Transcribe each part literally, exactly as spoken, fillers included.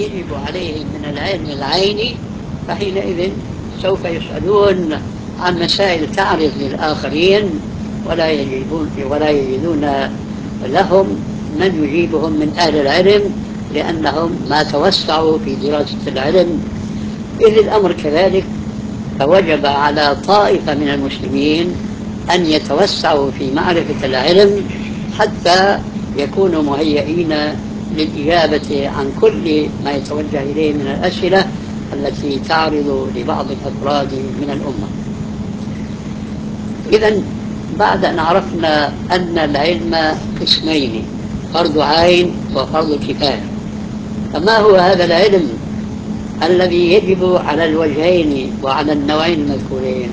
يجب عليهم من العلم العيني، فحينئذ سوف يسألون عن مسائل تعرض للآخرين ولا يجدون ولا يجدون لهم من يجيبهم من أهل العلم، لأنهم ما توسعوا في دراسة العلم. إذ الأمر كذلك، فوجب على طائفة من المسلمين أن يتوسعوا في معرفة العلم حتى يكونوا مهيئين للإجابة عن كل ما يتوجه إليه من الأسئلة التي تعرض لبعض الأفراد من الأمة. إذن بعد أن عرفنا أن العلم قسمين، فرض عين وفرض كفاية، فما هو هذا العلم الذي يجب على الوجهين وعلى النوعين المذكورين؟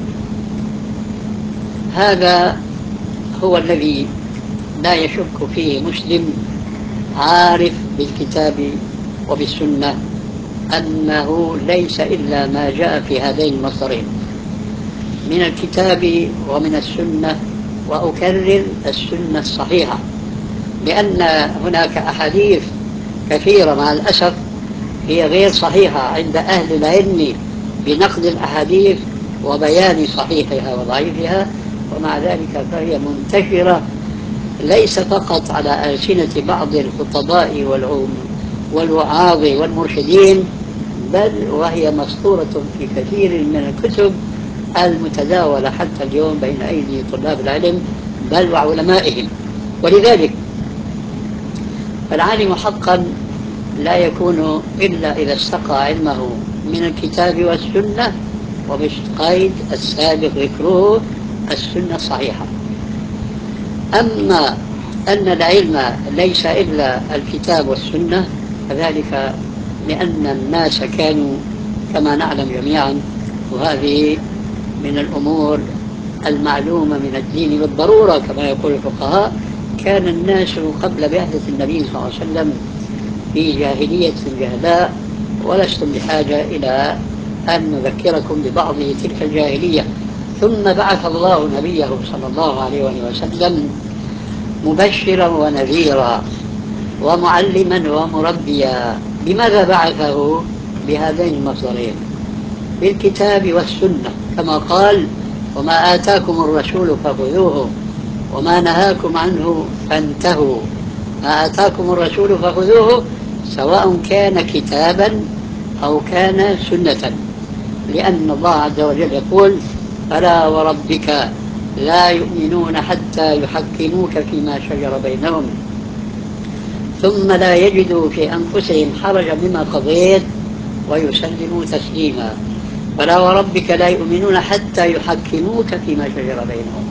هذا هو الذي لا يشك فيه مسلم عارف بالكتاب وبالسنة أنه ليس إلا ما جاء في هذين المصدرين من الكتاب ومن السنة، وأكرر السنة الصحيحة، لأن هناك أحاديث كثيرة مع الأسف هي غير صحيحة عند أهل العلم بنقد الأحاديث وبيان صحيحها وضعيفها، ومع ذلك فهي منتشرة ليس فقط على ألسنة بعض الخطباء والوعاظ والمرشدين، بل وهي مسطورة في كثير من الكتب المتداولة حتى اليوم بين أيدي طلاب العلم بل وعلمائهم. ولذلك العالم حقا لا يكون إلا إذا استقى علمه من الكتاب والسنة، وبالقيد السابق ذكره السنة الصحيحة. أما أن العلم ليس إلا الكتاب والسنة فذلك لأن الناس كانوا كما نعلم جميعا، وهذه من الأمور المعلومة من الدين بالضرورة كما يقول الفقهاء، كان الناس قبل بعثة النبي صلى الله عليه وسلم في جاهلية جهلاء، ولستم بحاجة إلى أن نذكركم ببعض تلك الجاهلية. ثم بعث الله نبيه صلى الله عليه وسلم مبشرا ونذيرا ومعلما ومربيا. بماذا بعثه؟ بهذين المصدرين، بالكتاب والسنة، كما قال: وما آتاكم الرسول فخذوه وما نهاكم عنه فانتهوا. ما آتاكم الرسول فخذوه سواء كان كتابا أو كان سنة، لأن الله عز وجل يقول: فلا وربك لا يؤمنون حتى يحكموك فيما شجر بينهم ثم لا يجدوا في أنفسهم حرجا مما قضيت ويسلموا تسليما. فلا وربك لا يؤمنون حتى يحكموك فيما شجر بينهم.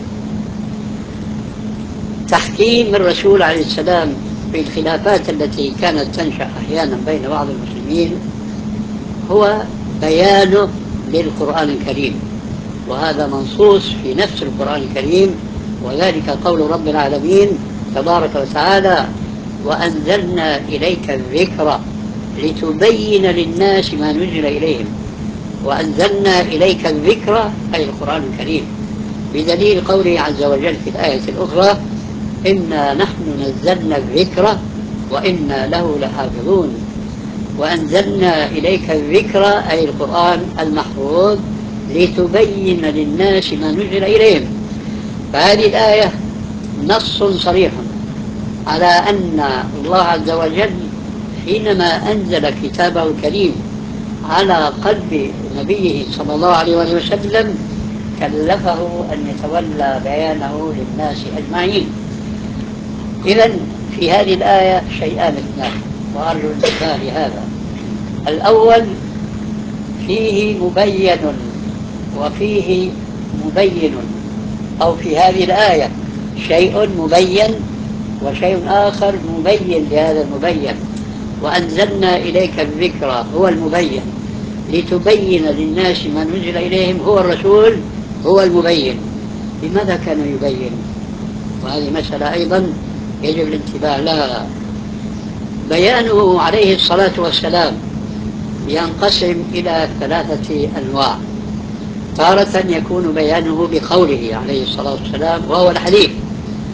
تحكيم الرسول عليه السلام في الخلافات التي كانت تنشأ أحيانا بين بعض المسلمين هو بيانه للقرآن الكريم، وهذا منصوص في نفس القرآن الكريم، وذلك قول رب العالمين تبارك وتعالى: وأنزلنا إليك الذكر لتبين للناس ما نزل إليهم. وأنزلنا إليك الذكر أي القرآن الكريم، بدليل قوله عز وجل في الآية الأخرى: إنا نحن نزلنا الذكر وإنا له لحافظون. وأنزلنا إليك الذكر أي القرآن المحفوظ لتبين للناس ما نزل إليهم. فهذه الآية نص صريح على أن الله عز وجل حينما أنزل كتابه الكريم على قلب نبيه صلى الله عليه وسلم كلفه أن يتولى بيانه للناس أجمعين. إذن في هذه الآية شيئان اثنان، وأرجو الانتباه لهذا. الأول: فيه مبين وفيه مبين، أو في هذه الآية شيء مبين وشيء آخر مبين لهذا المبين. وأنزلنا إليك الذكر هو المبين لتبين للناس ما نزل إليهم، هو الرسول هو المبين. لماذا كان يبين؟ وهذه مسألة أيضا يجب الانتباه لها. بيانه عليه الصلاة والسلام ينقسم إلى ثلاثة أنواع. تارة يكون بيانه بقوله عليه الصلاة والسلام وهو الحديث،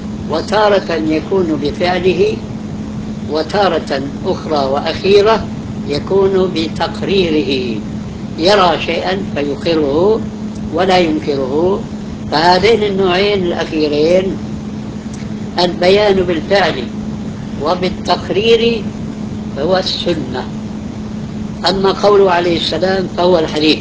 وتارة يكون بفعله، وتارة أخرى وأخيرة يكون بتقريره، يرى شيئا فيقره ولا ينكره. فهذين النوعين الأخيرين، البيان بالفعل وبالتقرير، هو السنة. أما قوله عليه السلام فهو الحديث.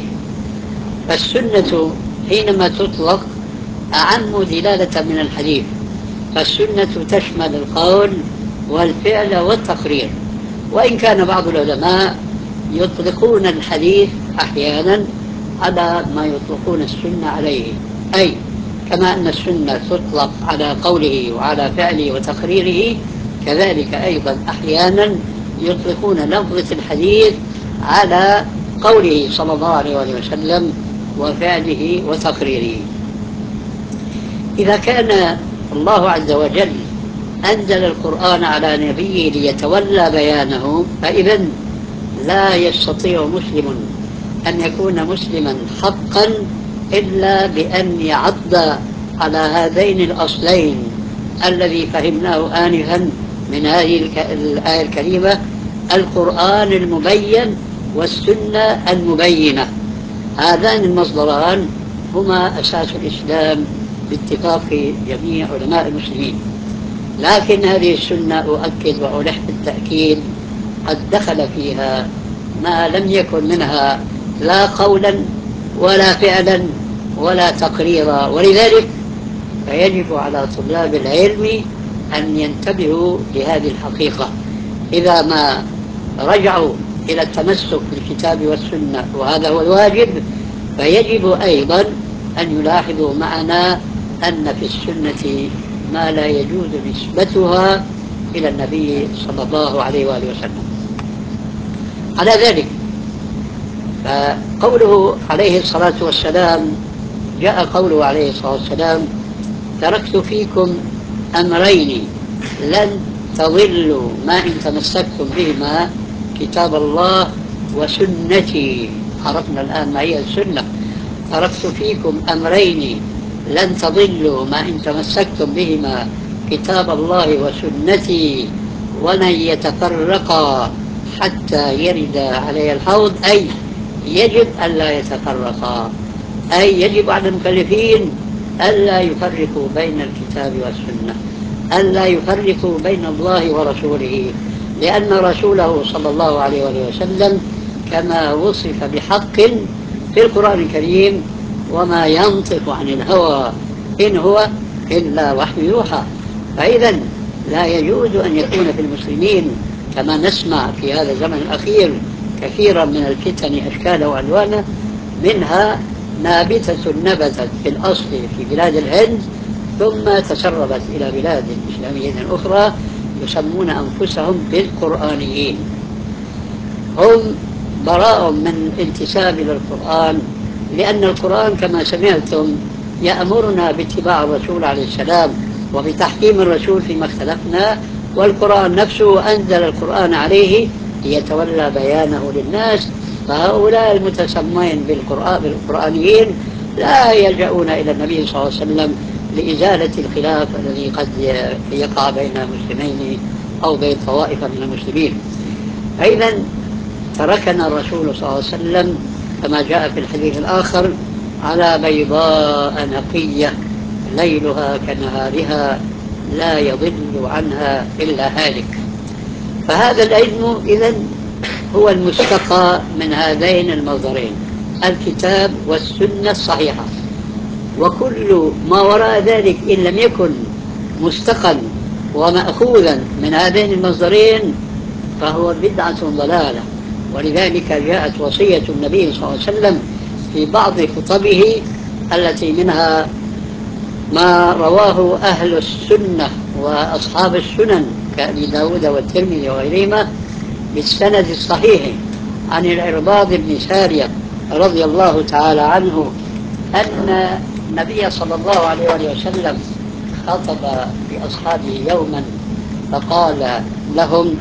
فالسنة حينما تطلق أعم دلالة من الحديث، فالسنة تشمل القول والفعل والتقرير. وإن كان بعض العلماء يطلقون الحديث أحيانا على ما يطلقون السنة عليه، أي كما أن السنة تطلق على قوله وعلى فعله وتقريره، كذلك أيضا أحيانا يطلقون لفظة الحديث على قوله صلى الله عليه وسلم وفعله وتقريره. إذا كان الله عز وجل أنزل القرآن على نبيه ليتولى بيانه، فإذا لا يستطيع مسلم أن يكون مسلما حقا إلا بأن يعض على هذين الأصلين الذي فهمناه آنفا من هذه الآية الكريمة: القرآن المبين والسنة المبينة. هذان المصدران هما أساس الإسلام باتفاق جميع علماء المسلمين. لكن هذه السنة، أؤكد وألح بالتأكيد، قد دخل فيها ما لم يكن منها لا قولا ولا فعلا ولا تقريرا. ولذلك فيجب على طلاب العلم أن ينتبهوا لهذه الحقيقة. إذا ما رجعوا إلى التمسك بالكتاب والسنة، وهذا هو الواجب، فيجب أيضا أن يلاحظوا معنا أن في السنة ما لا يجوز نسبتها إلى النبي صلى الله عليه وآله وسلم. على ذلك فقوله عليه الصلاة والسلام، جاء قوله عليه الصلاة والسلام: تركت فيكم أمرين لن تضلوا ما إن تمسكتم بهما، كتاب الله وسنتي. عرفنا الآن ما هي السنة. تركت فيكم أمرين لن تضلوا ما إن تمسكتم بهما، كتاب الله وسنتي، ولن يتفرقا حتى يرد علي الحوض. أي يجب ألا يتفرقا، أي يجب على المكلفين ألا يفرقوا بين الكتاب والسنة، ألا يفرقوا بين الله ورسوله، لأن رسوله صلى الله عليه وسلم كما وصف بحق في القرآن الكريم: وما ينطق عن الهوى إن هو إلا وحي يوحى. فإذا لا يجوز أن يكون في المسلمين كما نسمع في هذا الزمن الأخير كثيرا من الفتن أشكال وألوان، منها نابتة نبتت في الأصل في بلاد الهند ثم تسربت إلى بلاد إسلامية أخرى، يسمون أنفسهم بالقرآنيين. هم براء من انتساب إلى القرآن، لأن القرآن كما سمعتم يأمرنا باتباع الرسول عليه السلام وبتحكيم الرسول فيما اختلفنا، والقرآن نفسه أنزل القرآن عليه ليتولى بيانه للناس. فهؤلاء المتسمين بالقرآنيين لا يلجؤون إلى النبي صلى الله عليه وسلم لإزالة الخلاف الذي قد يقع بين مسلمين أو بين طوائف من المسلمين. أيضا تركنا الرسول صلى الله عليه وسلم كما جاء في الحديث الآخر على بيضاء نقية ليلها كنهارها لا يضل عنها إلا هالك. فهذا العلم إذن هو المستقى من هذين المصدرين، الكتاب والسنة الصحيحة. وكل ما وراء ذلك إن لم يكن مستقى ومأخوذا من هذين المصدرين فهو بدعة ضلالة. ولذلك جاءت وصية النبي صلى الله عليه وسلم في بعض خطبه التي منها ما رواه أهل السنة وأصحاب السنن كأبي داود والترمذي وغيرهما بالسند الصحيح عن العرباض بن سارية رضي الله تعالى عنه أن النبي صلى الله عليه وسلم خطب بأصحابه يوما فقال لهم: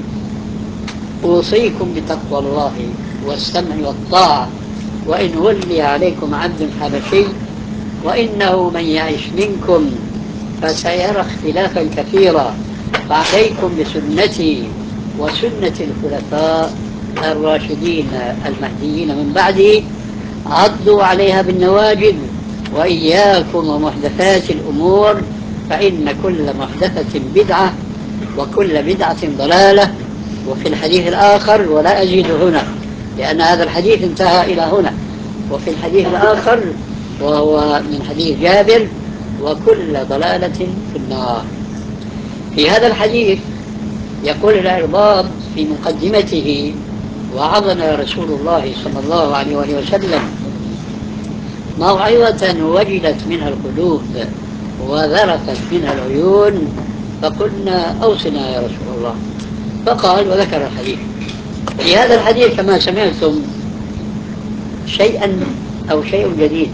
أوصيكم بتقوى الله والسمع والطاعة، وإن ولي عليكم عبد حبشي، وإنه من يعش منكم فسيرى اختلافا كثيرا، فعليكم بسنتي وسنة الخلفاء الراشدين المهديين من بعدي عضوا عليها بالنواجذ وإياكم ومحدثات الأمور فإن كل محدثة بدعة وكل بدعة ضلالة. وفي الحديث الآخر ولا أزيد هنا لأن هذا الحديث انتهى إلى هنا. وفي الحديث الآخر وهو من حديث جابر وكل ضلالة في النار. في هذا الحديث يقول العرباض في مقدمته: وعظنا رسول الله صلى الله عليه وسلم موعظة وجلت منها القلوب وذرفت منها العيون فقلنا أوصنا يا رسول الله. فقال وذكر الحديث. في هذا الحديث كما سمعتم شيئا أو شيء جديد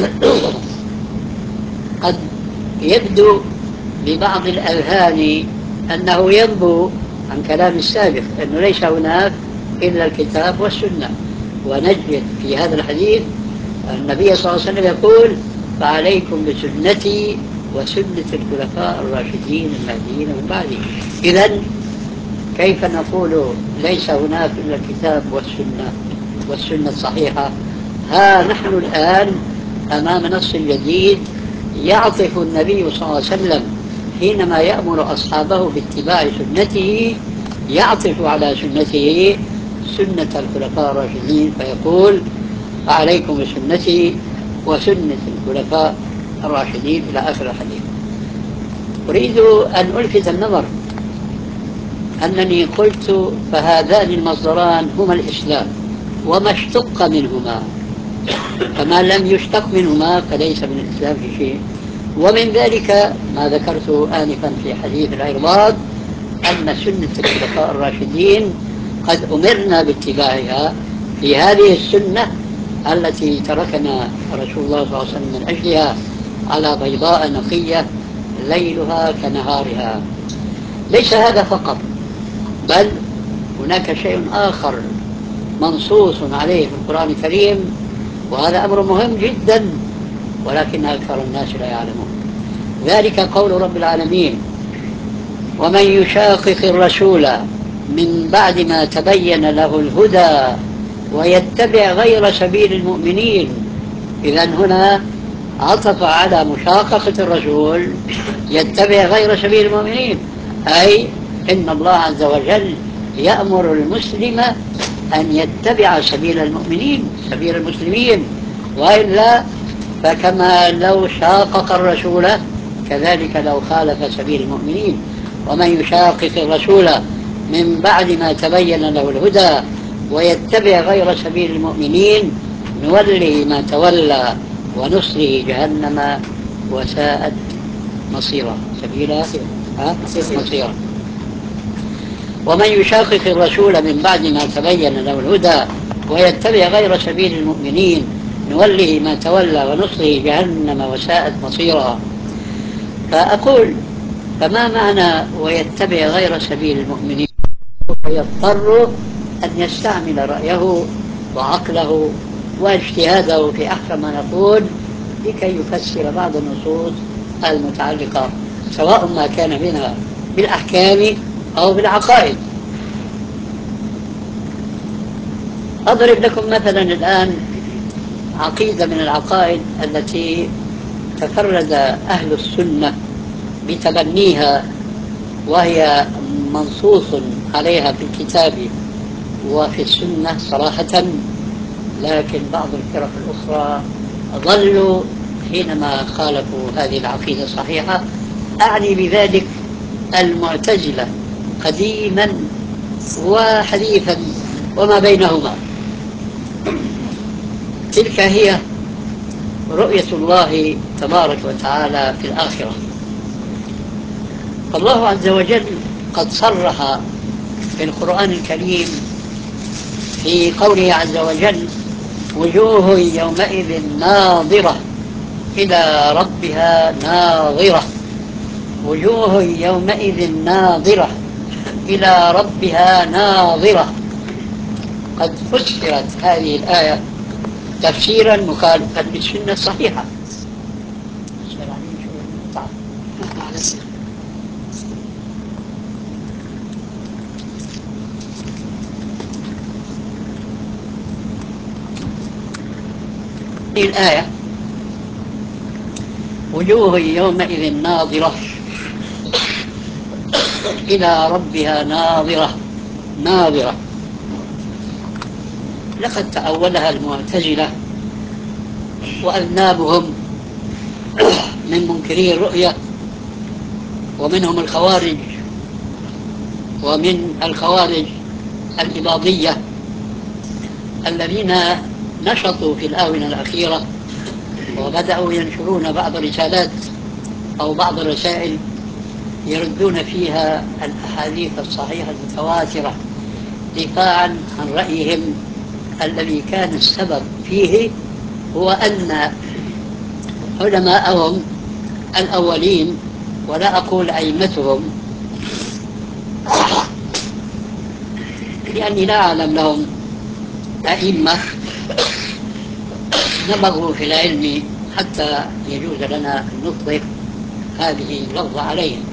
قد يبدو لبعض الأذهان أنه ينبو عن كلام السابق أنه ليس هناك إلا الكتاب والسنة. ونجد في هذا الحديث النبي صلى الله عليه وسلم يقول: فعليكم بسنتي وسنة الخلفاء الراشدين المهديين من بعدي. إذن كيف نقول ليس هناك إلا الكتاب والسنة والسنة الصحيحة؟ ها نحن الآن أمام نص جديد يعطف النبي صلى الله عليه وسلم حينما يأمر أصحابه باتباع سنته، يعطف على سنته سنة الخلفاء الراشدين فيقول: فعليكم بسنتي وسنة الخلفاء الراشدين إلى آخر الحديث. أريد أن ألفت النظر أنني قلت فهذان المصدران هما الإسلام وما اشتق منهما، فما لم يشتق منهما فليس من الإسلام في شيء. ومن ذلك ما ذكرته آنفا في حديث العرباض أن سنة الخلفاء الراشدين قد أمرنا باتباعها في هذه السنة التي تركنا رسول الله صلى الله عليه وسلم من أجلها على بيضاء نقية ليلها كنهارها. ليس هذا فقط، بل هناك شيء آخر منصوص عليه في القرآن الكريم، وهذا أمر مهم جدا ولكن أكثر الناس لا يعلمون. ذلك قول رب العالمين: ومن يشاقق الرسول من بعد ما تبين له الهدى ويتبع غير سبيل المؤمنين. إذن هنا عطف على مشاققة الرسول يتبع غير سبيل المؤمنين، أي إن الله عز وجل يأمر المسلم أن يتبع سبيل المؤمنين سبيل المسلمين، وإلا فكما لو شاقق الرسول كذلك لو خالف سبيل المؤمنين. ومن يشاقق الرسول من بعد ما تبين له الهدى ويتبع غير سبيل المؤمنين نوله ما تولى ونصله جهنم وساءت مصيرا سبيلا مصيرا. ومن يشاقق الرسول من بعد ما تبين له الهدى ويتبع غير سبيل المؤمنين نوله ما تولى ونصله جهنم وساءت مصيرا. فأقول فما معنى ويتبع غير سبيل المؤمنين؟ ويضطر أن يستعمل رأيه وعقله واجتهاده في أحسن ما نقول لكي يفسر بعض النصوص المتعلقة سواء ما كان منها بالأحكام أو بالعقائد. أضرب لكم مثلا الآن عقيدة من العقائد التي تفرد أهل السنة بتبنيها، وهي منصوص عليها في الكتاب وفي السنة صراحة، لكن بعض الفرق الأخرى ظلوا حينما خالفوا هذه العقيدة الصحيحة. أعني بذلك المعتزلة قديما وحديثا وما بينهما. تلك هي رؤية الله تبارك وتعالى في الآخرة. فالله عز وجل قد صرح في القرآن الكريم في قوله عز وجل: وجوه يومئذ ناظرة إلى ربها ناظرة. وجوه يومئذ ناظرة إلى ربها ناظرة. قد فسرت هذه الآية تفسيرا مخالفا للسنة الصحيحة. الآية وجوه يومئذ ناظرة إلى ربها ناظرة ناظرة، لقد تأولها المعتزلة وأذنابهم من منكري الرؤية، ومنهم الخوارج، ومن الخوارج الإباضية الذين نشطوا في الآونة الأخيرة وبدأوا ينشرون بعض الرسالات أو بعض الرسائل يردون فيها الأحاديث الصحيحة المتواترة دفاعا عن رأيهم الذي كان السبب فيه هو أن علماءهم الأولين، ولا أقول أئمتهم لأني لا أعلم لهم أئمة نبغوا في العلم حتى يجوز لنا أن نطلق هذه اللفظة عليهم.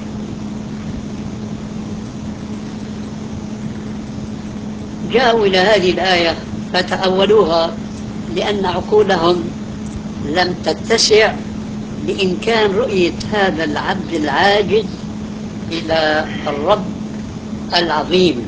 جاءوا إلى هذه الآية فتأولوها لأن عقولهم لم تتسع بإمكان رؤية هذا العبد العاجز إلى الرب العظيم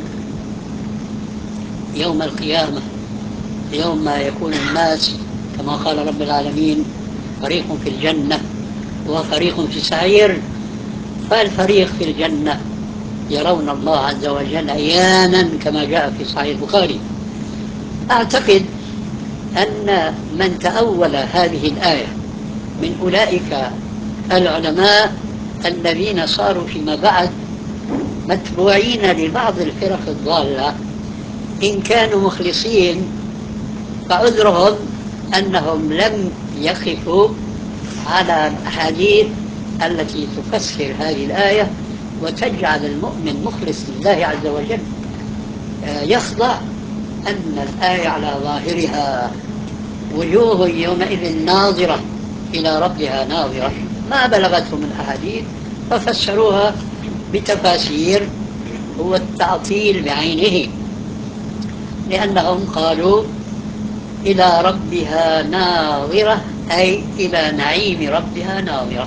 يوم القيامة، يوم ما يكون الناس كما قال رب العالمين فريق في الجنة وفريق في السعير، فالفريق في الجنة يرون الله عز وجل عيانا كما جاء في صحيح البخاري. أعتقد أن من تأول هذه الآية من أولئك العلماء الذين صاروا فيما بعد متبوعين لبعض الفرق الضالة، إن كانوا مخلصين فعذرهم أنهم لم يقفوا على الأحاديث التي تفسر هذه الآية وتجعل المؤمن مخلص لله عز وجل يخضع أن الآية على ظاهرها وجوه يومئذ ناظرة إلى ربها ناظرة ما بلغتهم الأحاديث، ففسروها بتفاسير هو التعطيل بعينه، لأنهم قالوا إلى ربها ناظرة أي إلى نعيم ربها ناظرة.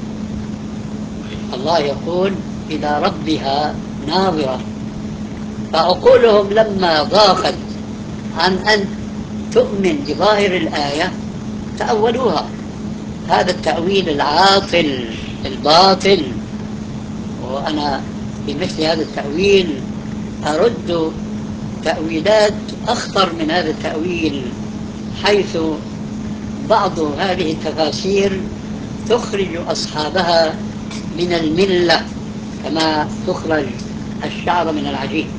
الله يقول إلى ربها ناظرة، فعقولهم لما ضاقت عن أن تؤمن بظاهر الآية تأولوها هذا التأويل العاطل الباطل. وأنا بمثل هذا التأويل أرد تأويلات أخطر من هذا التأويل، حيث بعض هذه التفاسير تخرج أصحابها من الملة كما تخرج الشعر من العجين.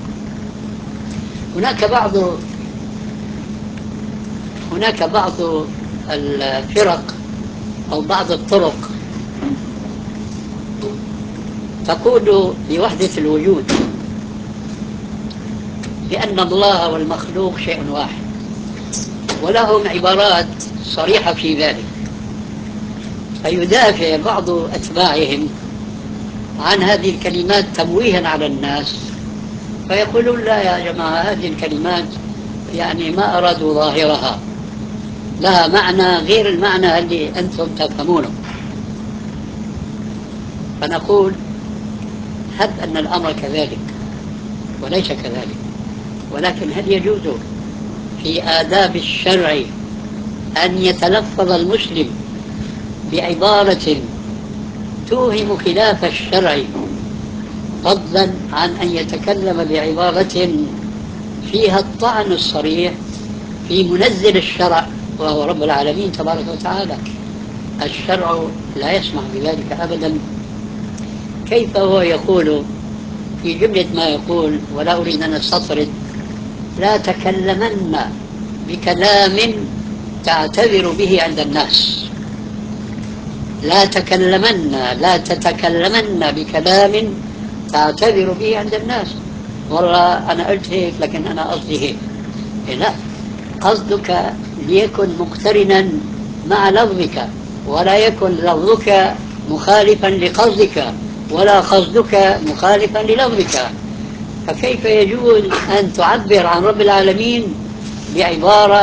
هناك بعض هناك بعض الفرق أو بعض الطرق تقول بوحدة الوجود، بأن الله والمخلوق شيء واحد، ولهم عبارات صريحة في ذلك، فيدافع بعض أتباعهم عن هذه الكلمات تمويها على الناس، فيقولون لا يا جماعة هذه الكلمات يعني ما أرادوا ظاهرها، لها معنى غير المعنى اللي أنتم تفهمونه. فنقول هب أن الأمر كذلك وليس كذلك، ولكن هل يجوز في آداب الشرع أن يتلفظ المسلم بعبارة توهم خلاف الشرع فضلا عن أن يتكلم بعبارة فيها الطعن الصريح في منزل الشرع وهو رب العالمين تبارك وتعالى؟ الشرع لا يسمح بذلك أبدا. كيف هو يقول في جملة ما يقول، ولا أريد أن أستطرد، لا تكلمن بكلام تعتذر به عند الناس، لا تكلمن لا تتكلمن بكلام تعتذر به عند الناس. والله أنا قلت هيك لكن أنا قصدي هيك. لا، قصدك ليكن مقترنا مع لفظك، ولا يكن لفظك مخالفا لقصدك ولا قصدك مخالفا للفظك. فكيف يجوز أن تعبر عن رب العالمين بعبارة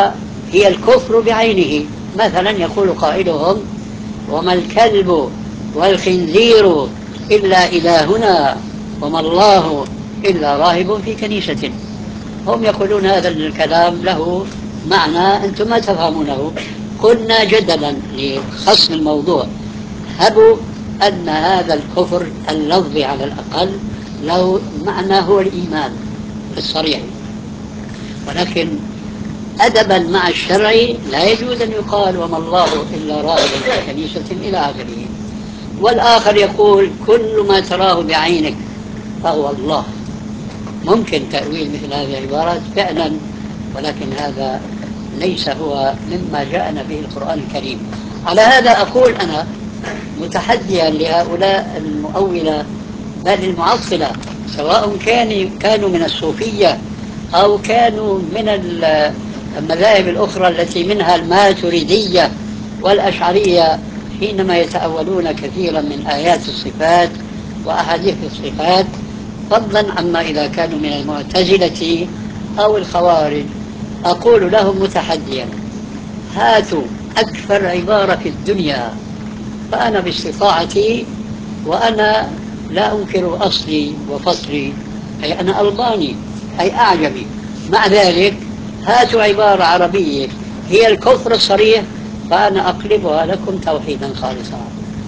هي الكفر بعينه. مثلا يقول قائلهم: وما الكلب والخنزير إلا إلهنا وما الله إلا راهب في كنيسة. هم يقولون هذا الكلام له معنى أنتم ما تفهمونه. قلنا جدلا لخصم الموضوع: هبوا أن هذا الكفر اللفظي على الأقل له معنى هو الإيمان الصريح، ولكن أدبا مع الشرع لا يجوز أن يقال وما الله إلا راهب في كنيسة إلى آخره. والآخر يقول: كل ما تراه بعينك فهو الله. ممكن تأويل مثل هذه العبارات فعلا، ولكن هذا ليس هو مما جاءنا به القرآن الكريم. على هذا أقول أنا متحديا لهؤلاء المؤولة بل المعطلة، سواء كان كانوا من الصوفية أو كانوا من المذاهب الأخرى التي منها الماتريدية والأشعرية، حينما يتأولون كثيرا من آيات الصفات وأحاديث الصفات، فضلا عما إذا كانوا من المعتزلة أو الخوارج. أقول لهم متحديا: هاتوا أكثر عبارة في الدنيا، فأنا باستطاعتي، وأنا لا أنكر أصلي وفصلي، أي أنا ألباني أي أعجمي، مع ذلك هاتوا عبارة عربية هي الكفر الصريح فأنا أقلبها لكم توحيدا خالصا.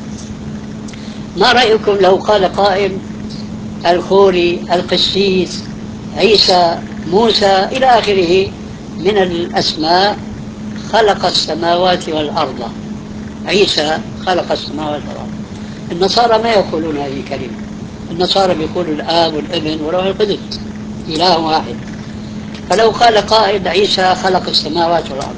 ما رأيكم لو قال قائل: الخوري، القسيس، عيسى، موسى إلى آخره من الأسماء خلق السماوات والأرض، عيسى خلق السماوات والأرض. النصارى ما يقولون هذه الكلمة، النصارى بيقولوا الآب والابن والروح القدس إله واحد. فلو قال قائل: عيسى خلق السماوات والأرض،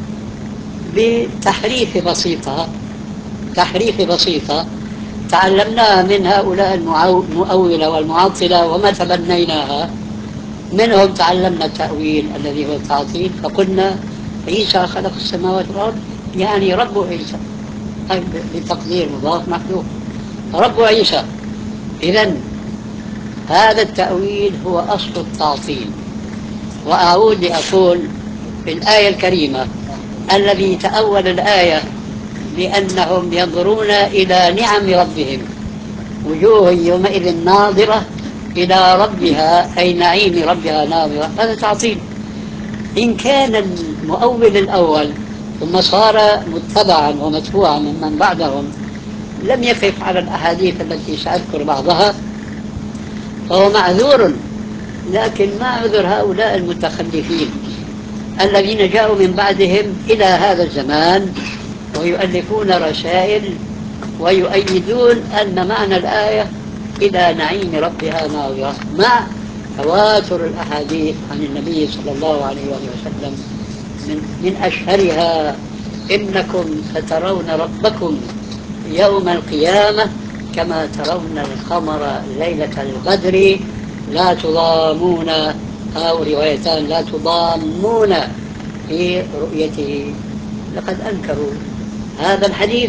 بتحريف بسيطة تحريف بسيطة تعلمناها من هؤلاء المؤولة والمعطلة وما تبنيناها منهم، تعلمنا التأويل الذي هو التعطيل، فقلنا عيسى خلق السماوات والأرض يعني رب عيسى، بتقدير مضاف محذوف، رب عيسى. إذن هذا التأويل هو أصل التعطيل. وأعود لأقول في الآية الكريمة: الذي تأول الآية بأنهم ينظرون إلى نعم ربهم وجوه يومئذ ناظرة إلى ربها أي نعيم ربها ناظرة، هذا تعطيل. إن كان المؤول الأول ثم صار متبعا ومتبوعا ممن بعدهم لم يقف على الأحاديث التي سأذكر بعضها فهو معذور، لكن ما عذر هؤلاء المتخلفين الذين جاءوا من بعدهم إلى هذا الزمان ويؤلفون رسائل ويؤيدون أن معنى الآية إلى نعيم ربها ناظرة، مع تواتر الأحاديث عن النبي صلى الله عليه وسلم. من, من أشهرها: إنكم سترون ربكم يوم القيامة كما ترون القمر ليلة البدر لا تضامون، أو روايتان لا تضامون في رؤيته. لقد أنكروا هذا الحديث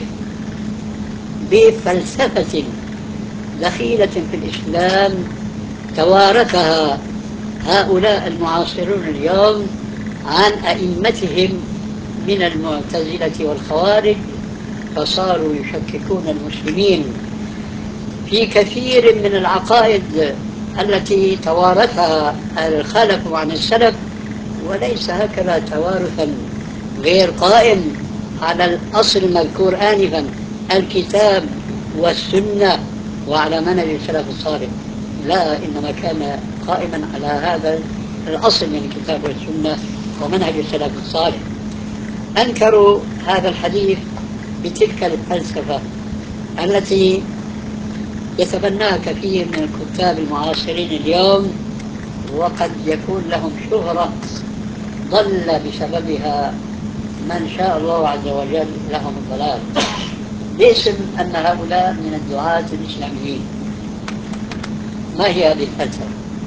بفلسفة دخيلة في الإسلام توارثها هؤلاء المعاصرون اليوم عن أئمتهم من المعتزلة والخوارج، فصاروا يشككون المسلمين في كثير من العقائد التي توارثها الخلف عن السلف، وليس هكذا توارثا غير قائم على الأصل المذكور آنفا: الكتاب والسنة وعلى منهج السلف الصالح. لا، إنما كان قائما على هذا الأصل من الكتاب والسنة ومنهج السلف الصالح. أنكروا هذا الحديث بتلك الفلسفة التي يتبناها كثير من الكتاب المعاصرين اليوم، وقد يكون لهم شهرة ضل بسببها من شاء الله عز وجل لهم الضلال، باسم أن هؤلاء من الدعاة الإسلاميين. ما هي هذه الفلسفة؟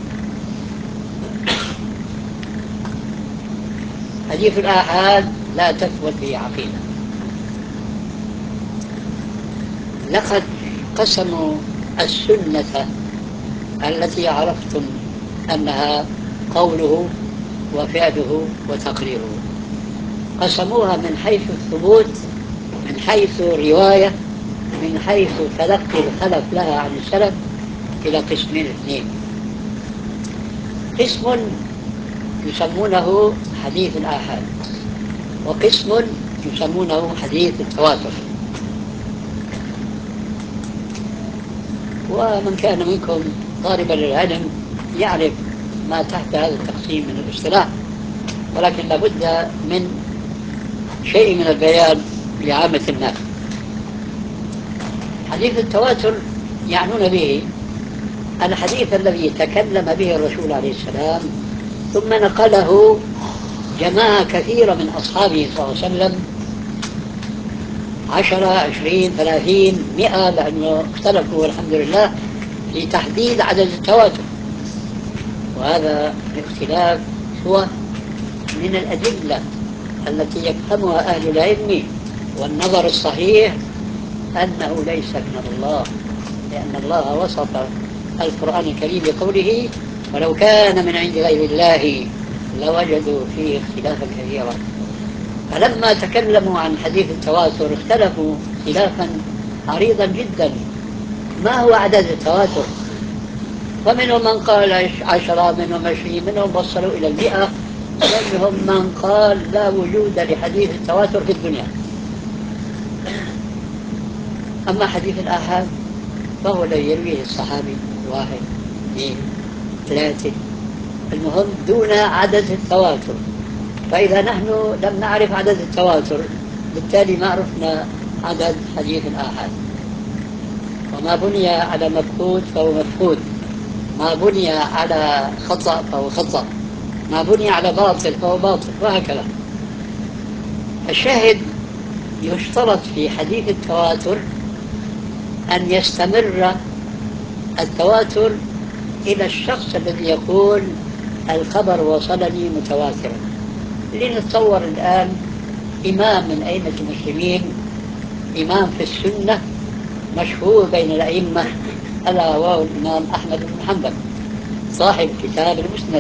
حديث الآحاد لا تثبت به عقيدة. لقد قسموا السنة التي عرفتم أنها قوله وفعله وتقريره قسموها من حيث الثبوت، من حيث الرواية، من حيث تلقي الخلف لها عن السلف إلى قسمين اثنين. قسم يسمونه حديث الآحاد، وقسم يسمونه حديث التواتر. ومن كان منكم طالبا للعلم يعرف ما تحت هذا التقسيم من الاصطلاح، ولكن لابد من شيء من البيان لعامة الناس. حديث التواتر يعنون به الحديث الذي تكلم به الرسول عليه السلام ثم نقله جماعة كثيرة من أصحابه صلى الله عليه وسلم، عشرة عشرين ثلاثين مئة، لأنه اختلفوا والحمد لله في تحديد عدد التواتر، وهذا الاختلاف هو من الأدلة التي يفهمها أهل العلم والنظر الصحيح أنه ليس من الله، لأن الله وصف القرآن الكريم بقوله ولو كان من عند غير الله لوجدوا فيه اختلافا كثيرا. فلما تكلموا عن حديث التواتر اختلفوا اختلافا عريضا جدا. ما هو عدد التواتر؟ فمنهم من قال عشرة، منهم عشرين، منهم وصلوا إلى المئة، منهم من قال لا وجود لحديث التواتر في الدنيا. أما حديث الآحاد فهو الذي يرويه الصحابي واحد اثنين ثلاثة، المهم دون عدد التواتر. فإذا نحن لم نعرف عدد التواتر بالتالي ما عرفنا عدد حديث الآحاد. وما بني على مفقود فهو مفقود، ما بني على خطأ فهو خطأ، ما بني على باطل فهو باطل، وهكذا. الشاهد يشترط في حديث التواتر أن يستمر التواتر إلى الشخص الذي يقول الخبر وصلني متواترا. لنتصور الآن إمام من أئمة المسلمين، إمام في السنة مشهور بين الأئمة، ألا وهو الإمام أحمد بن حنبل صاحب كتاب المسند.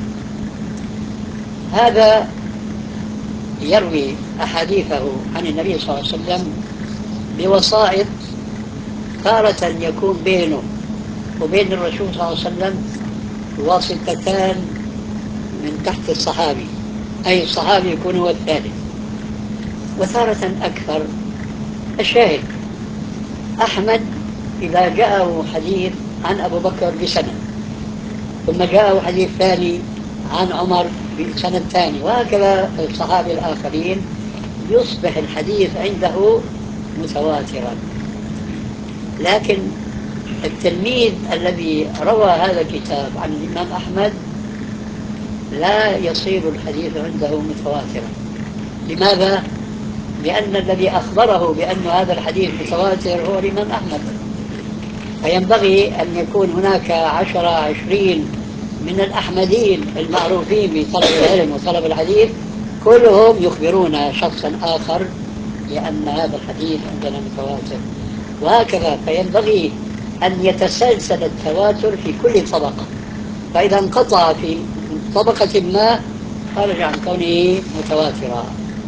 هذا يروي أحاديثه عن النبي صلى الله عليه وسلم بوسائط، تارة يكون بينه وبين الرسول صلى الله عليه وسلم واسطتان من تحت الصحابي، أي الصحابي يكون هو الثالث، وتارة أكثر. الشاهد أحمد إذا جاءه حديث عن أبو بكر بسنة، ثم جاءه حديث ثاني عن عمر بسنة ثاني، وهكذا الصحابة الآخرين، يصبح الحديث عنده متواترا. لكن التلميذ الذي روى هذا الكتاب عن الإمام أحمد لا يصير الحديث عنده متواترا. لماذا؟ لأن الذي أخبره بأن هذا الحديث متواتر هو الإمام أحمد، فينبغي أن يكون هناك عشرة عشرين من الأحمدين المعروفين بطلب العلم وطلب الحديث، كلهم يخبرون شخصا آخر لأن هذا الحديث عندنا متواتر، وهكذا. فينبغي أن يتسلسل التواتر في كل طبقة، فإذا انقطع في طبقة ما خرج عن كونه متواترا.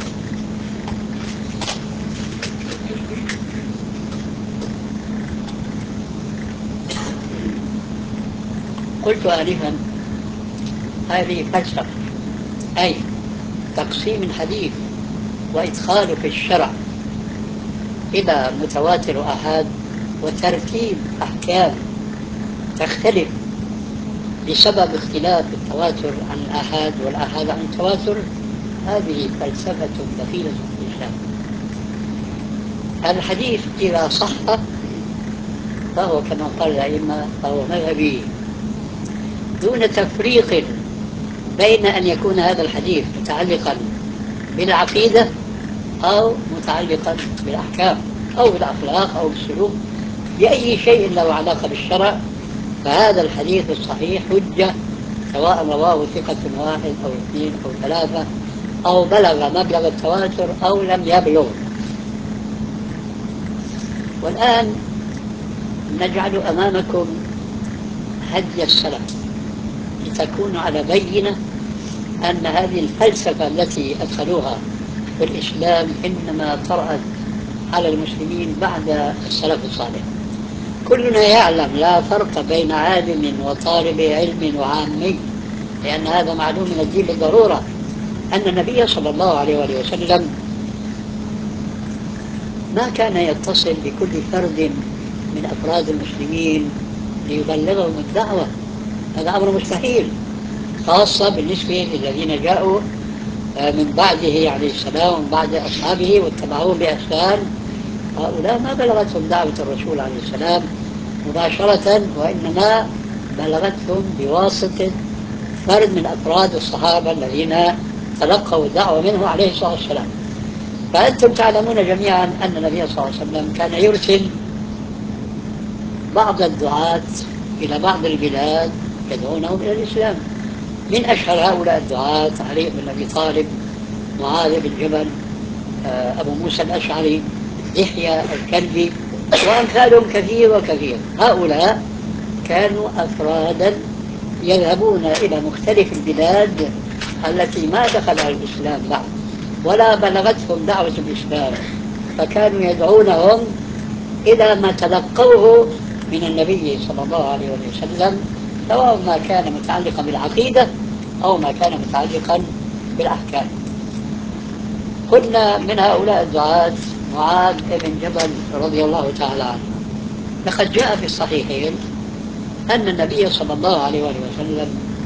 قلت آنفا هذه فلسفة، أي تقسيم الحديث وإدخاله في الشرع إلى متواتر وآحاد، وترتيب أحكام تختلف بسبب اختلاف التواتر عن الآحاد والآحاد عن التواتر. هذه فلسفة دخيلة في الإسلام. الحديث إذا صح فهو كما قال الأئمة فهو مذهبي، دون تفريق بين أن يكون هذا الحديث متعلقا بالعقيدة أو متعلقا بالأحكام أو بالأخلاق أو بالسلوك، بأي شيء له علاقة بالشرع، فهذا الحديث الصحيح حجة، سواء رواه ثقة واحد أو اثنين أو ثلاثة، أو بلغ مبلغ التواتر أو لم يبلغ. والآن نجعل أمامكم هدي السلف لتكونوا على بينة أن هذه الفلسفة التي أدخلوها في الإسلام إنما طرأت على المسلمين بعد السلف الصالح. كلنا يعلم لا فرق بين عالم وطالب علم وعامي، لأن هذا معلوم من الدين بالضرورة، أن النبي صلى الله عليه وآله وسلم ما كان يتصل بكل فرد من أفراد المسلمين ليبلغهم الدعوة، هذا أمر مستحيل، خاصة بالنسبة للذين جاءوا من بعده عليه السلام ومن بعد أصحابه واتبعوه بإحسان. هؤلاء ما بلغتهم دعوة الرسول عليه السلام مباشرة، وإنما بلغتهم بواسطة فرد من أفراد الصحابة الذين تلقوا الدعوة منه عليه الصلاة والسلام. فأنتم تعلمون جميعا أن النبي صلى الله عليه وسلم كان يرسل بعض الدعاة إلى بعض البلاد يدعونهم إلى الإسلام. من أشهر هؤلاء الدعاة علي بن أبي طالب، معاذ بن جبل، أبو موسى الأشعري، يحيى الكلبي، وأمثالهم كثير وكثير. هؤلاء كانوا أفرادا يذهبون إلى مختلف البلاد التي ما دخلها الإسلام بعد ولا بلغتهم دعوة الإسلام، فكانوا يدعونهم إلى ما تلقوه من النبي صلى الله عليه وسلم، سواء ما كان متعلقا بالعقيدة أو ما كان متعلقا بالأحكام. قلنا من هؤلاء الدعاة معاذ بن جبل رضي الله تعالى عنه. لقد جاء في الصحيحين أن النبي صلى الله عليه وسلم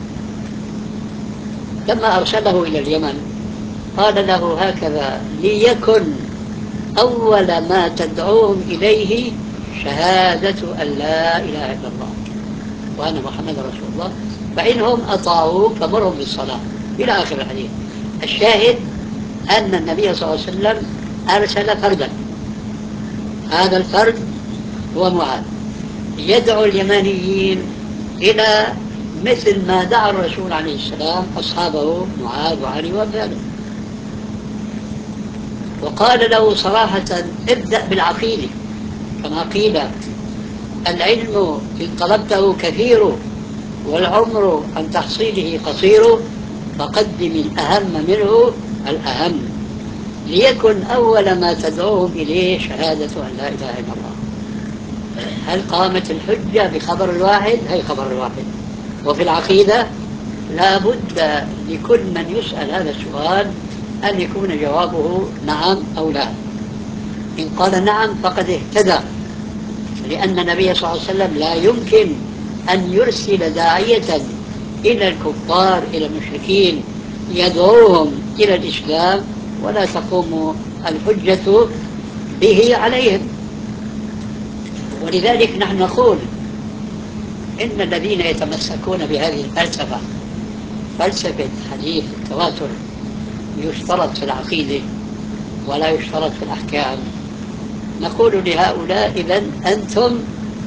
لما أرسله إلى اليمن قال له هكذا: ليكن أول ما تدعوهم إليه شهادة أن لا إله إلا الله وأن محمد رسول الله، فإنهم أطاعوك فمرهم بالصلاة، إلى آخر الحديث. الشاهد أن النبي صلى الله عليه وسلم أرسل فردا، هذا الفرد هو معاذ، يدعو اليمانيين إلى مثل ما دعا الرسول عليه السلام أصحابه معاذ وعلي وأمثاله، وقال له صراحة: ابدأ بالعقيدة، كما قيل: العلم إن طلبته كثير والعمر عن تحصيله قصير، فقدم الأهم منه الأهم، ليكن أول ما تدعوهم إليه شهادة أن لا إله إلا الله. هل قامت الحجة بخبر الواحد؟ هي خبر الواحد. وفي العقيدة لا بد لكل من يسأل هذا السؤال أن يكون جوابه نعم أو لا. إن قال نعم فقد اهتدى، لأن النبي صلى الله عليه وسلم لا يمكن أن يرسل داعية إلى الكفار إلى المشركين يدعوهم إلى الإسلام ولا تقوم الحجة به عليهم. ولذلك نحن نقول إن الذين يتمسكون بهذه الفلسفة، فلسفة حديث التواتر، يشترط في العقيدة ولا يشترط في الأحكام، نقول لهؤلاء: إذن أنتم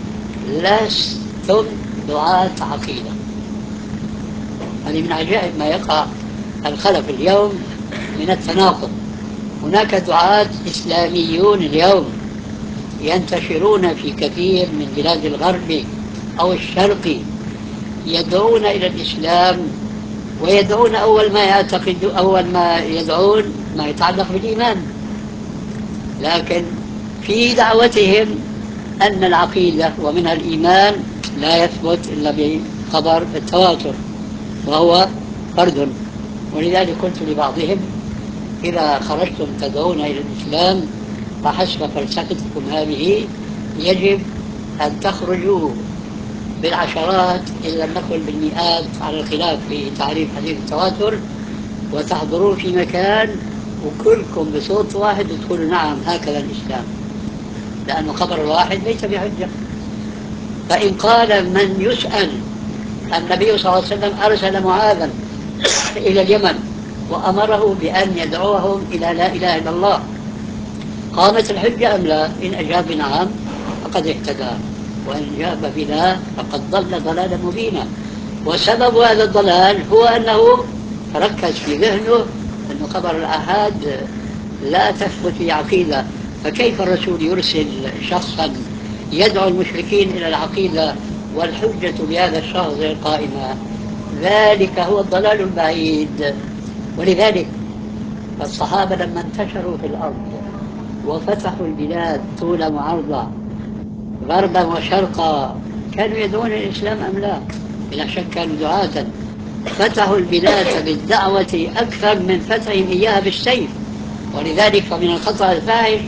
لستم دعاة عقيدة. هذه من عجائب ما يقع الخلف اليوم من التناقض. هناك دعاة إسلاميون اليوم ينتشرون في كثير من بلاد الغرب أو الشرق، يدعون إلى الإسلام، ويدعون أول ما يعتقد أول ما يدعون ما يتعلق بالإيمان، لكن في دعوتهم أن العقيدة ومنها الإيمان لا يثبت إلا بخبر التواتر وهو فرد. ولذلك قلت لبعضهم: إذا خرجتم تدعون إلى الإسلام فحسب فلسفتكم هذه يجب أن تخرجوا بالعشرات إن لم نقل بالمئات على الخلاف في تعريف حديث التواتر، وتحضرون في مكان وكلكم بصوت واحد تقولوا نعم هكذا الإسلام، لأن خبر واحد ليس بحجة. فإن قال من يسأل: النبي صلى الله عليه وسلم أرسل معاذا إلى اليمن وأمره بأن يدعوهم إلى لا إله إلا الله، قامت الحجة أم لا؟ إن أجاب نعم فقد اهتدى، وإن جاب بلا فقد ضل ضلالا مبينا. وسبب هذا الضلال هو أنه ركز في ذهنه أن خبر الآحاد لا تثبت في عقيدة، فكيف الرسول يرسل شخصا يدعو المشركين إلى العقيدة والحجة بهذا الشخص غير قائمة؟ ذلك هو الضلال البعيد. ولذلك فالصحابة لما انتشروا في الأرض وفتحوا البلاد طولا وعرضا غربا وشرقا، كانوا يدعون الإسلام أم لا؟ بلا شك كانوا دعاة. فتحوا البلاد بالدعوة أكثر من فتحهم إياها بالسيف. ولذلك فمن الخطأ الفاحش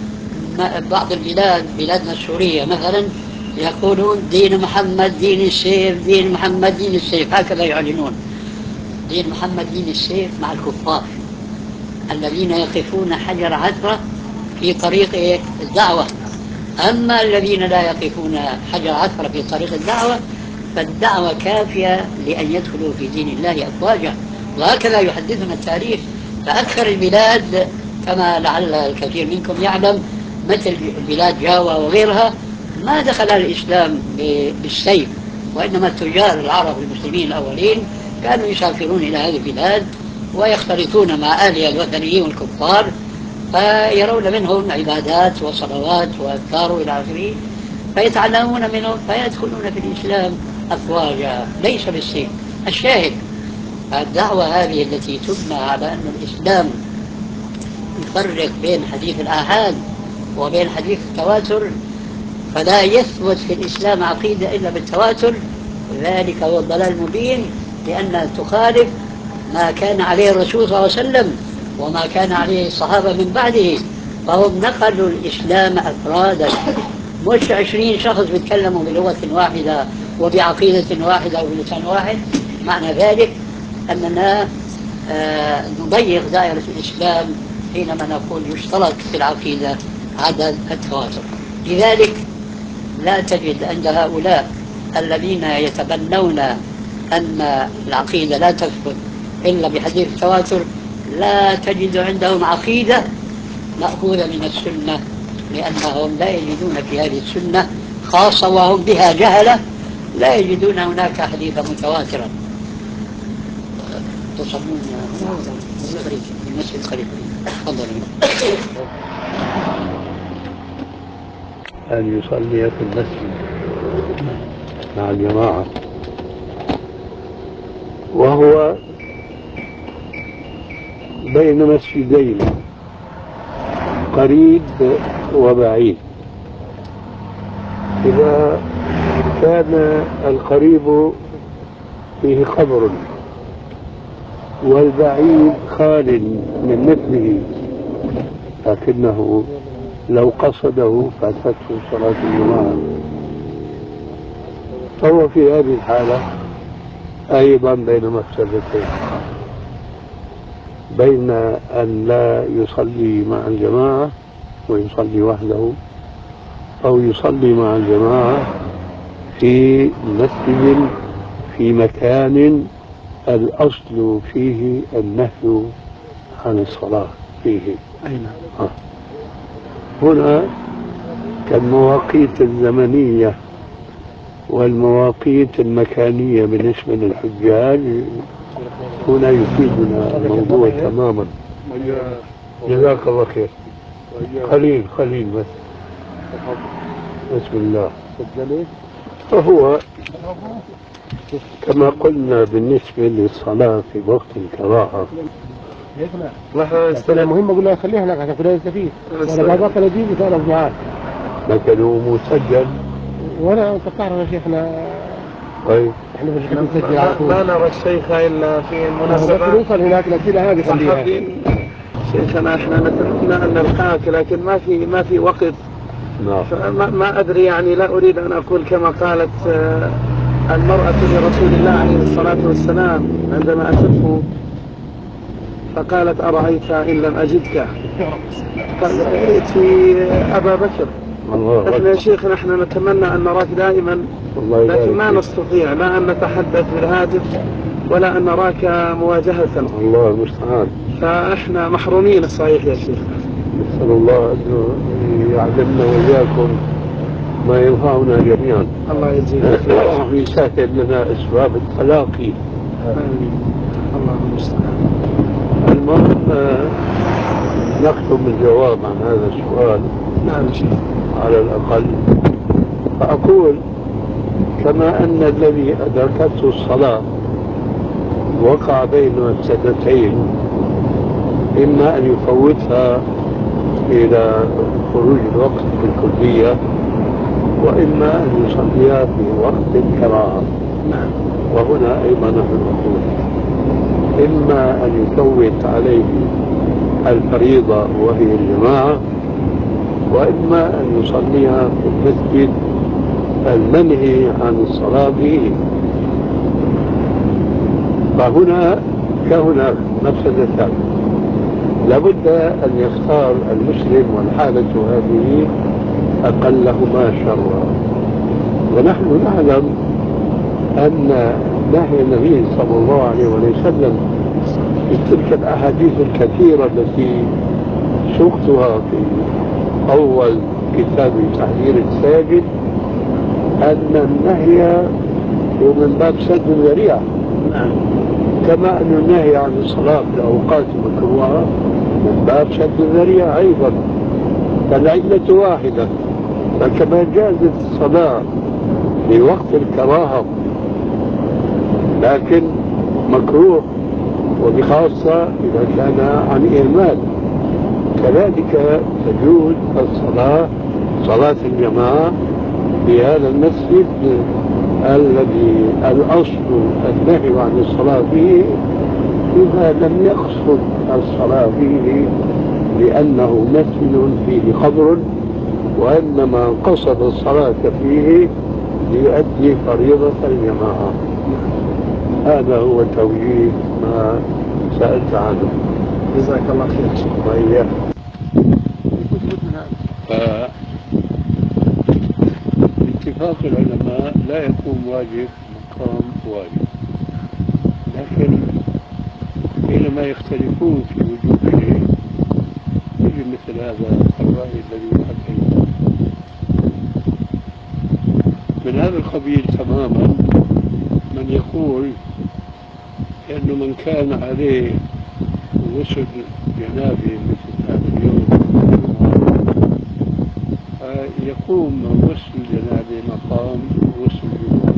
بعض البلاد، بلادنا السورية مثلا، يقولون دين محمد دين السيف، دين محمد دين السيف، هكذا يعلنون. دين محمد دين السيف مع الكفار الذين يقفون حجر عثرة في طريق الدعوة. أما الذين لا يقفون حجر عثرة في طريق الدعوة فالدعوة كافية لأن يدخلوا في دين الله أفواجا، وهكذا يحدثنا التاريخ. فأكثر البلاد كما لعل الكثير منكم يعلم مثل بلاد جاوا وغيرها ما دخل الإسلام بالسيف، وإنما التجار العرب المسلمين الأولين كانوا يسافرون إلى هذه البلاد ويختلطون مع أهلها الوثنيين والكفار، فيرون منهم عبادات وصلوات وأذكار إلى آخره، فيتعلمون منهم فيدخلون في الإسلام أفواجا ليس بالسيف. الشاهد الدعوة هذه التي تبنى على أن الإسلام يفرق بين حديث الآحاد وبين حديث التواتر، فلا يثبت في الإسلام عقيدة إلا بالتواتر، ذلك هو الضلال المبين، لأن تخالف ما كان عليه الرسول صلى الله عليه وسلم وما كان عليه الصحابة من بعده. فهم نقلوا الإسلام أفرادا، مش عشرين شخص بيتكلموا بلغة واحدة وبعقيدة واحدة وبلسان واحد. معنى ذلك أننا آه نضيق دائرة الإسلام حينما نقول يشترط في العقيدة عدد التواتر. لذلك لا تجد عند هؤلاء الذين يتبنون أن العقيدة لا تثبت إلا بحديث التواتر، لا تجد عندهم عقيدة مأخوذة من السنة، لأنهم لا يجدون في هذه السنة خاصة وهم بها جهلة، لا يجدون هناك حديثا متواترا. تصلون في المسجد قريب. تفضلوا. أن يصلي في المسجد مع الجماعة، وهو بين مسجدين قريب وبعيد. إذا كان القريب فيه قبر والبعيد خال من مثله، لكنه لو قصده فاتته صلاة الجماعة، فهو في هذه الحالة أيضا بين مفسدتين، بين أن لا يصلي مع الجماعة ويصلي وحده، أو يصلي مع الجماعة في مسجد في مكان الأصل فيه النهي عن الصلاة فيه. أين؟ آه. هنا كالمواقيت الزمنية والمواقيت المكانية بالنسبة للحجاج، هنا يفيدنا الموضوع تماما. جزاك الله خير. قليل قليل بس. بسم الله. فهو كما قلنا بالنسبة للصلاة في وقت الكراهة، نحن مهم أقول له خليه هناك عشان كلنا نستفيد، وأنا ما بقى نجيب يتعرف معاك لكنه مسجل. وأنا أنت تعرف يا شيخنا. طيب إحنا بنحب نسجل على طول. ما نرى الشيخ إلا في المناسبات. نوصل هناك الأسئلة هذه خليها. شيخنا إحنا نتمنى أن نلقاك، لكن ما في ما في وقت. نعم. فما ما أدري يعني، لا أريد أن أقول كما قالت المرأة لرسول الله عليه الصلاة والسلام عندما أتته فقالت أرأيت إن لم أجدك، قال ائتي أبا بكر. احنا يا شيخ نحن نتمنى أن نراك دائما، لكن ما نستطيع لا أن نتحدث بالهاتف ولا أن نراك مواجهة. الله المستعان. فاحنا محرومين الصحيح يا شيخ. نسأل الله أنه يعلمنا وإياكم ما ينفعنا جميعا. الله يجزيك خير. ويسهل لنا أسباب التلاقي. الله المستعان. المهم نختم الجواب عن هذا السؤال. نعم شيخ. على الأقل فأقول كما أن الذي أدركته الصلاة وقع بين مفسدتين، إما أن يفوتها إلى خروج الوقت بالكلية، وإما أن يصليها في وقت الكراهة. وهنا أيضا نحن نقول إما أن يفوت عليه الفريضة وهي الجماعة، وإما أن يصليها في المسجد المنهي عن الصلاة فيه. فهنا كهناك مفسدتان، لابد أن يختار المسلم والحالة هذه أقلهما شرا. ونحن نعلم أن نهي النبي صلى الله عليه وسلم في تلك الأحاديث الكثيرة التي سقتها في أول كتاب تحذير الساجد، أن النهي هو من باب سد الذريعة، كما أن النهي عن الصلاة في الأوقات المكروهة من باب سد الذريعة أيضا، فالعلة واحدة. فكما جازت الصلاة في وقت الكراهة لكن مكروه، وبخاصة إذا كان عن إهمال، كذلك تجوز الصلاة صلاة الجماعة في هذا المسجد الذي الأصل النهي عن الصلاة فيه إذا لم يقصد الصلاة فيه لأنه مسجد فيه قبر، وإنما قصد الصلاة فيه ليؤدي فريضة الجماعة. هذا هو توجيه ما سألت عنه. جزاك الله خير. وإياك. باتفاق العلماء لا يكون واجب مقام واجب، لكن حينما يختلفون في وجوب شيء يجي مثل هذا الرأي الذي حكيته. من هذا القبيل تماما من يقول أنه من كان عليه غسل جنابه مثل هذا اليوم يقوم غسل جنابه مقام غسل الجمعة،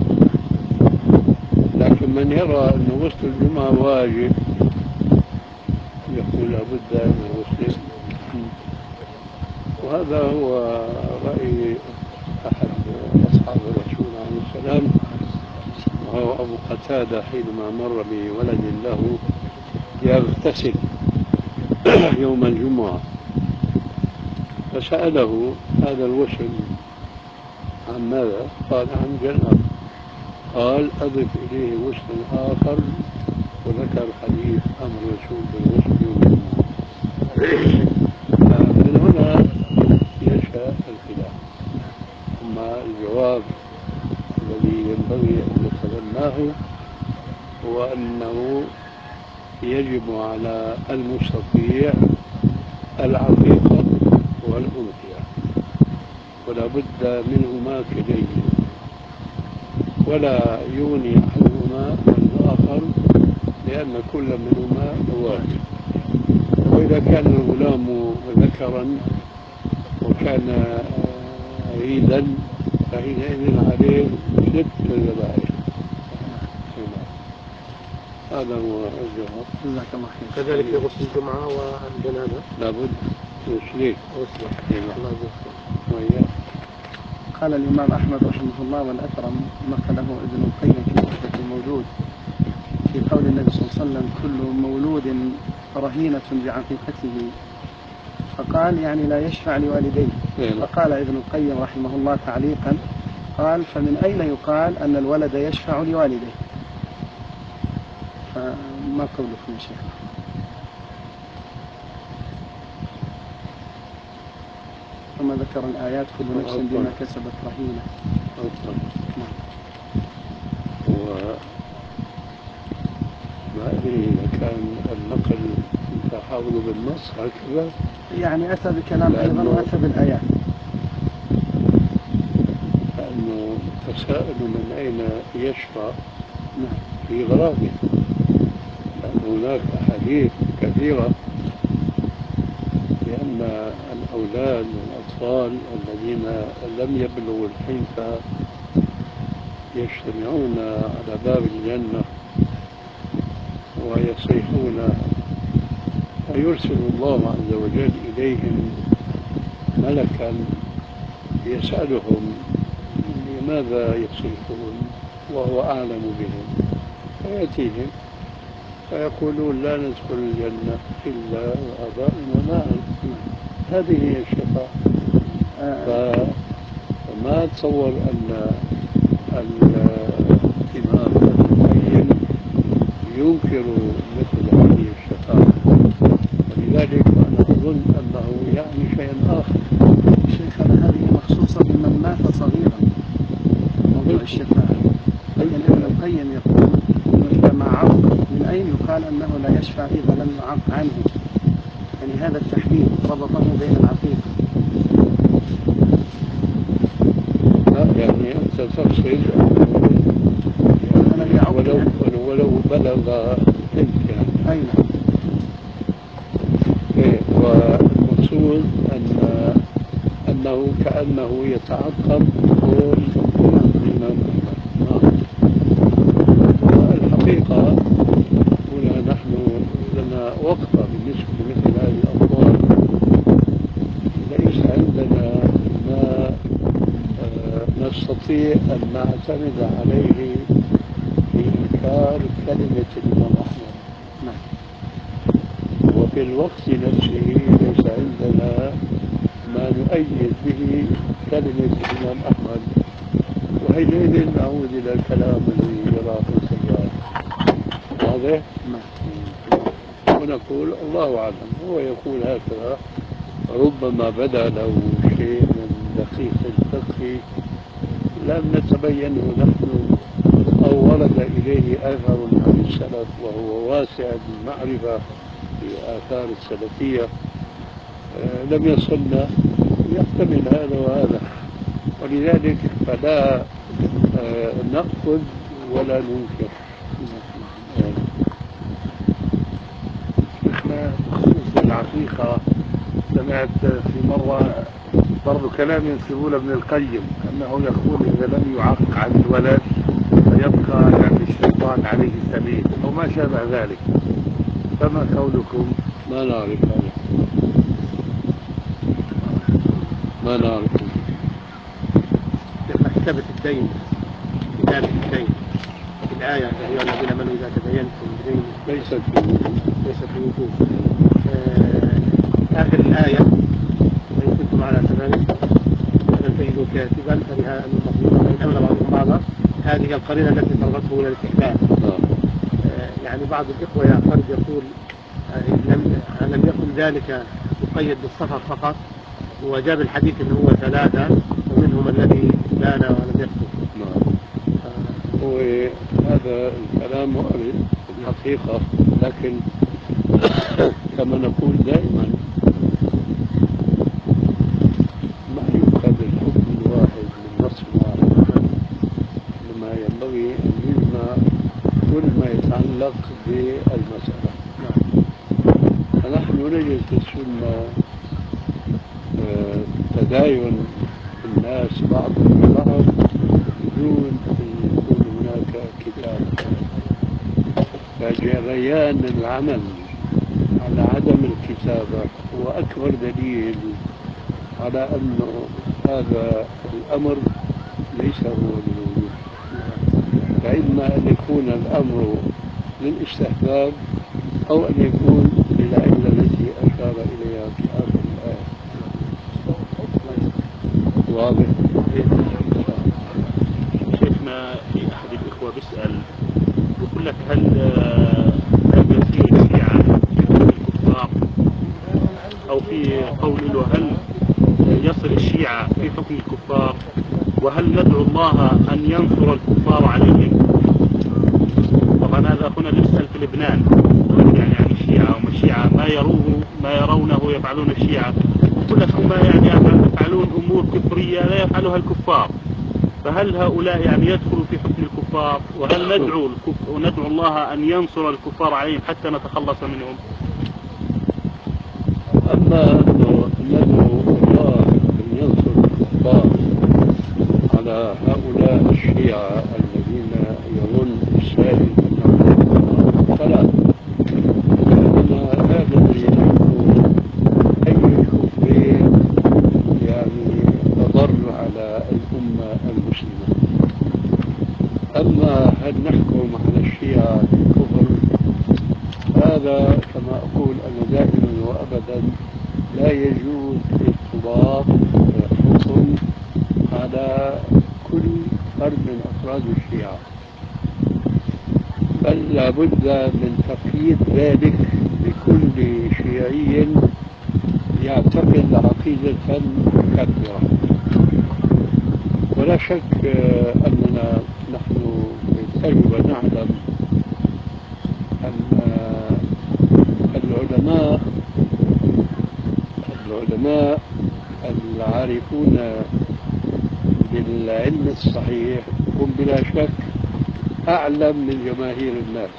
لكن من يرى أن غسل الجمعة واجب يقول لابد من غسله. وهذا هو رأي أحد أصحاب الرسول عليه السلام، وهو أبو قتادة، حينما مر بولد له يغتسل يوم الجمعة فسأله هذا الغسل عن ماذا؟ قال عن جنابه. قال أضف إليه غسل آخر، وذكر حديث أمر الرسول بالغسل يوم الجمعة. من هنا يشاء الخلاف. أما الجواب الذي ينبغي أن نتبناه هو أنه يجب على المستطيع العقيقة والأضحية، ولا بد منهما كليهما، ولا يغني أحدهما عن الآخر لأن كل منهما واجب. وإذا كان الغلام ذكرا وكان عيدا فحينئذ عليه ست ذبائح. هذا هو الجواب. جزاك الله خير. كذلك في غسل الجمعة والجنازة لابد غسلين. الله يجزاك. قال الإمام أحمد رحمه الله والأثرم نقله ابن القيم في تحفة المولود في قول النبي صلى الله عليه وسلم كل مولود رهينة بعقيقته، فقال يعني لا يشفع لوالديه. فقال ابن القيم رحمه الله تعليقا قال فمن أين يقال أن الولد يشفع لوالديه؟ فما قولكم يا شيخ؟ ثم ذكر الآيات كل نفس بما كسبت رهينة. وما أدري إذا كان النقل تحاول بالنص هكذا، يعني أتى بكلام أيضا وأتى بالآيات، لأنه تساءل من أين يشفع في غرابه، لأن هناك أحاديث كثيرة بأن الأولاد والأطفال الذين لم يبلغوا الحنث يجتمعون على باب الجنة ويصيحون فيرسل الله عز وجل إليهم ملكا يسألهم لماذا يصرفون وهو أعلم بهم، فيأتيهم فيقولون لا ندخل الجنة إلا وآباؤنا معا. هذه هي الشفاعة. فما أتصور أن الإمام ابن القيم ينكر مثل هذه الشفاعة، ولذلك أنا أظن أنه يعني شيئا آخر. شيخنا هذه مخصوصة بمن مات صغيرا، موضوع الشفاعة. لكن ابن القيم يقول إذا ما عق من أين يقال أنه لا يشفع إذا لم يعق عنه؟ يعني هذا التحديد ربطه بين العقيقة. لا يعني أنت تقصد يعني ولو, ولو بلغ تلك يعني. أين إيه، والمقصود أن أنه كأنه يتعقب قول الإمام أحمد. والحقيقة هنا نحن لنا وقفة بالنسبة لمثل هذه الأقوال. ليس عندنا ما نستطيع أن نعتمد عليه في إنكار كلمة الإمام أحمد، وفي الوقت نفسه ليس عندنا ما نؤيد به كلمة الإمام أحمد، وحينئذ نعود إلى الكلام الذي يراه السيار. واضح؟ ونقول الله أعلم. هو يقول هكذا، ربما بدا له شيء من دقيق الفقه لم نتبينه نحن، أو ورد إليه أثر عن السلف وهو واسع المعرفة بآثار السلفية آه لم يصلنا، يحتمل هذا وهذا، ولذلك فلا آه نأخذ ولا ننكر. شيخنا بخصوص العقيقة، سمعت في مرة برضو كلام ينسبون ابن القيم أنه يقول إذا لم يعق عن الولد فيبقى يعني الشيطان عليه سبيل أو ما شابه ذلك، فما قولكم؟ ما نعرف هذا، ما نعرف. مكتبة الدين، كتابة الدين، الآية يا أيها الذين آمنوا إذا تدينتم بدين ليست في ليست في وجوب. آخر الآية وإن كنتم على ثمانية فلن تجدوا كاتبا فلها أن المطلوب فإن أمن بعضكم بعضا، هذه القرينة التي ترغبه إلى الاستحباب. يعني بعض الإخوة يعترض يقول لم لم يكن ذلك يقيد بالسفر فقط، وجاب الحديث اللي هو ثلاثة ومنهم الذي بان ولم يكتب. نعم. هو هذا الكلام وارد الحقيقة، لكن كما نقول دائما ما يؤخذ الحكم الواحد من نص واحد، لما ينبغي أن يجمع كل ما يتعلق بالمسألة. فنحن نجد في السنة تداين الناس بعضهم ببعض بدون أن يكون هناك كتاب، فجريان العمل على عدم الكتابة هو أكبر دليل على أنه هذا الأمر ليس هو الوجوب، فإما أن يكون الأمر للاستحباب أو أن يكون للعلة التي أشار إليها في آخر الآية. واضح؟ شيخنا في أحد الإخوة بيسأل يقول لك هل هل يصير الشيعة في حكم الكفار، أو في قول له هل يصل الشيعة في حكم الكفار، وهل ندعو الله أن ينصر الكفار عليهم؟ طبعا هذا أخونا اللي بيسأل في لبنان يعني عن الشيعة، وما الشيعة ما يروه ما يرونه يفعلون الشيعة، يقول لك هم يعني يفعلون أمور كفرية لا يفعلها الكفار، فهل هؤلاء يعني يدخلوا في حكم الكفار؟ وهل ندعو الكف... وندعو الله أن ينصر الكفار عليهم حتى نتخلص منهم؟ أما أنه ندعو الله أن ينصر الكفار على هؤلاء الشيعة الذين يظن السائل أنهم فلا، لأننا لا ندري أنه دائما وأبدا لا يجوز إطلاق حكم على كل فرد من أفراد الشيعة، بل لابد من تقييد ذلك بكل شيعي يعتقد عقيدة مكفرة. ولا شك أننا نحن بالتجربة نعلم أن العلماء العلماء العارفون بالعلم الصحيح هم بلا شك أعلم من جماهير الناس.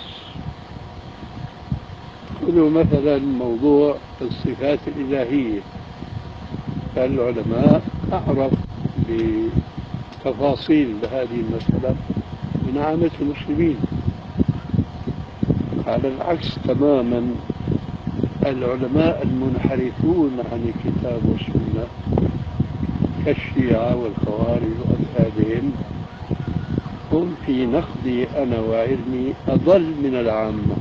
خذوا مثلا موضوع الصفات الإلهية، فالعلماء أعرف بتفاصيل هذه المسألة من عامة المسلمين. على العكس تماما العلماء المنحرفون عن الكتاب والسنة كالشيعة والخوارج وأمثالهم هم في نقدي أنا وعلمي أضل من العامة.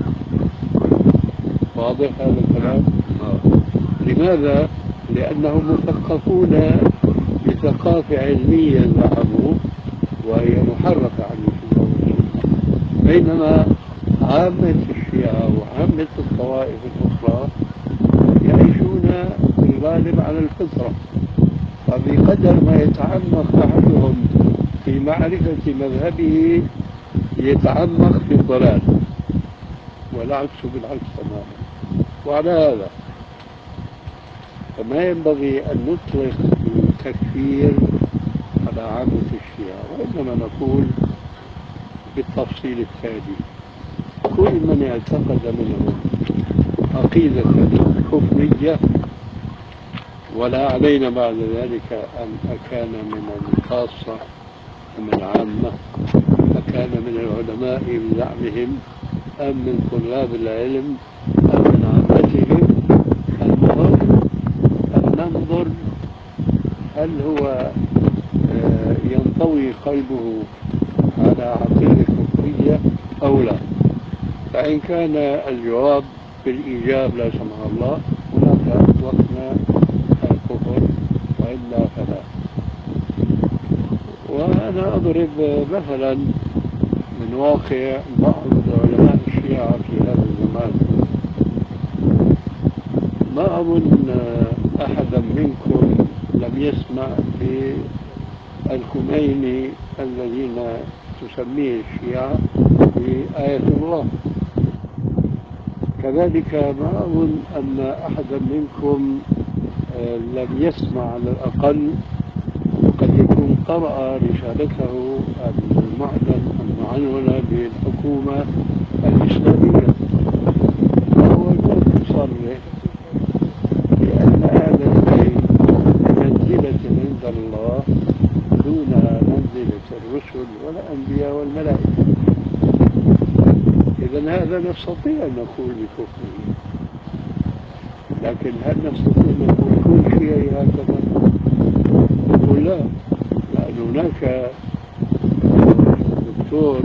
واضح هذا الكلام؟ لماذا؟ لأنهم مثقفون بثقافة علمية زعموا وهي محرفة عن الكتاب والسنة، بينما عامة الشيعة وعامة الطوائف الأخرى يعيشون في الغالب على الفطرة، وبقدر ما يتعمق أحدهم في معرفة مذهبه يتعمق في الضلال، والعكس بالعكس تماما. وعلى هذا فما ينبغي أن نطلق التكفير على عامة الشيعة، وإنما نقول بالتفصيل التالي: كل من اعتقد منهم عقيدة كفرية، ولا علينا بعد ذلك أن أكان من الخاصة أم العامة، أكان من العلماء بزعمهم أم من طلاب العلم أم من عامتهم، المهم أن ننظر هل هو ينطوي قلبه على عقيدة كفرية أو لا. فإن كان الجواب بالإيجاب لا سمح الله هناك وقفنا الكفر، وإلا فلا. وأنا أضرب مثلا من واقع بعض علماء الشيعة في هذا الزمان. ما أظن أحدا منكم لم يسمع بالخميني الذين تسميه الشيعة بآية الله. كذلك ما أظن أن أحدا منكم لم يسمع على الأقل، وقد يكون قرأ رسالته المعنونة بالحكومة الإسلامية، وهو يصرح بأن أهل البيت بمنزلة عند الله دون منزلة الرسل والأنبياء والملائكة. إذن هذا نستطيع أن نقول بكفره، لكن هل نستطيع أن نقول كل شيء هكذا؟ نقول لا، لأن هناك دكتور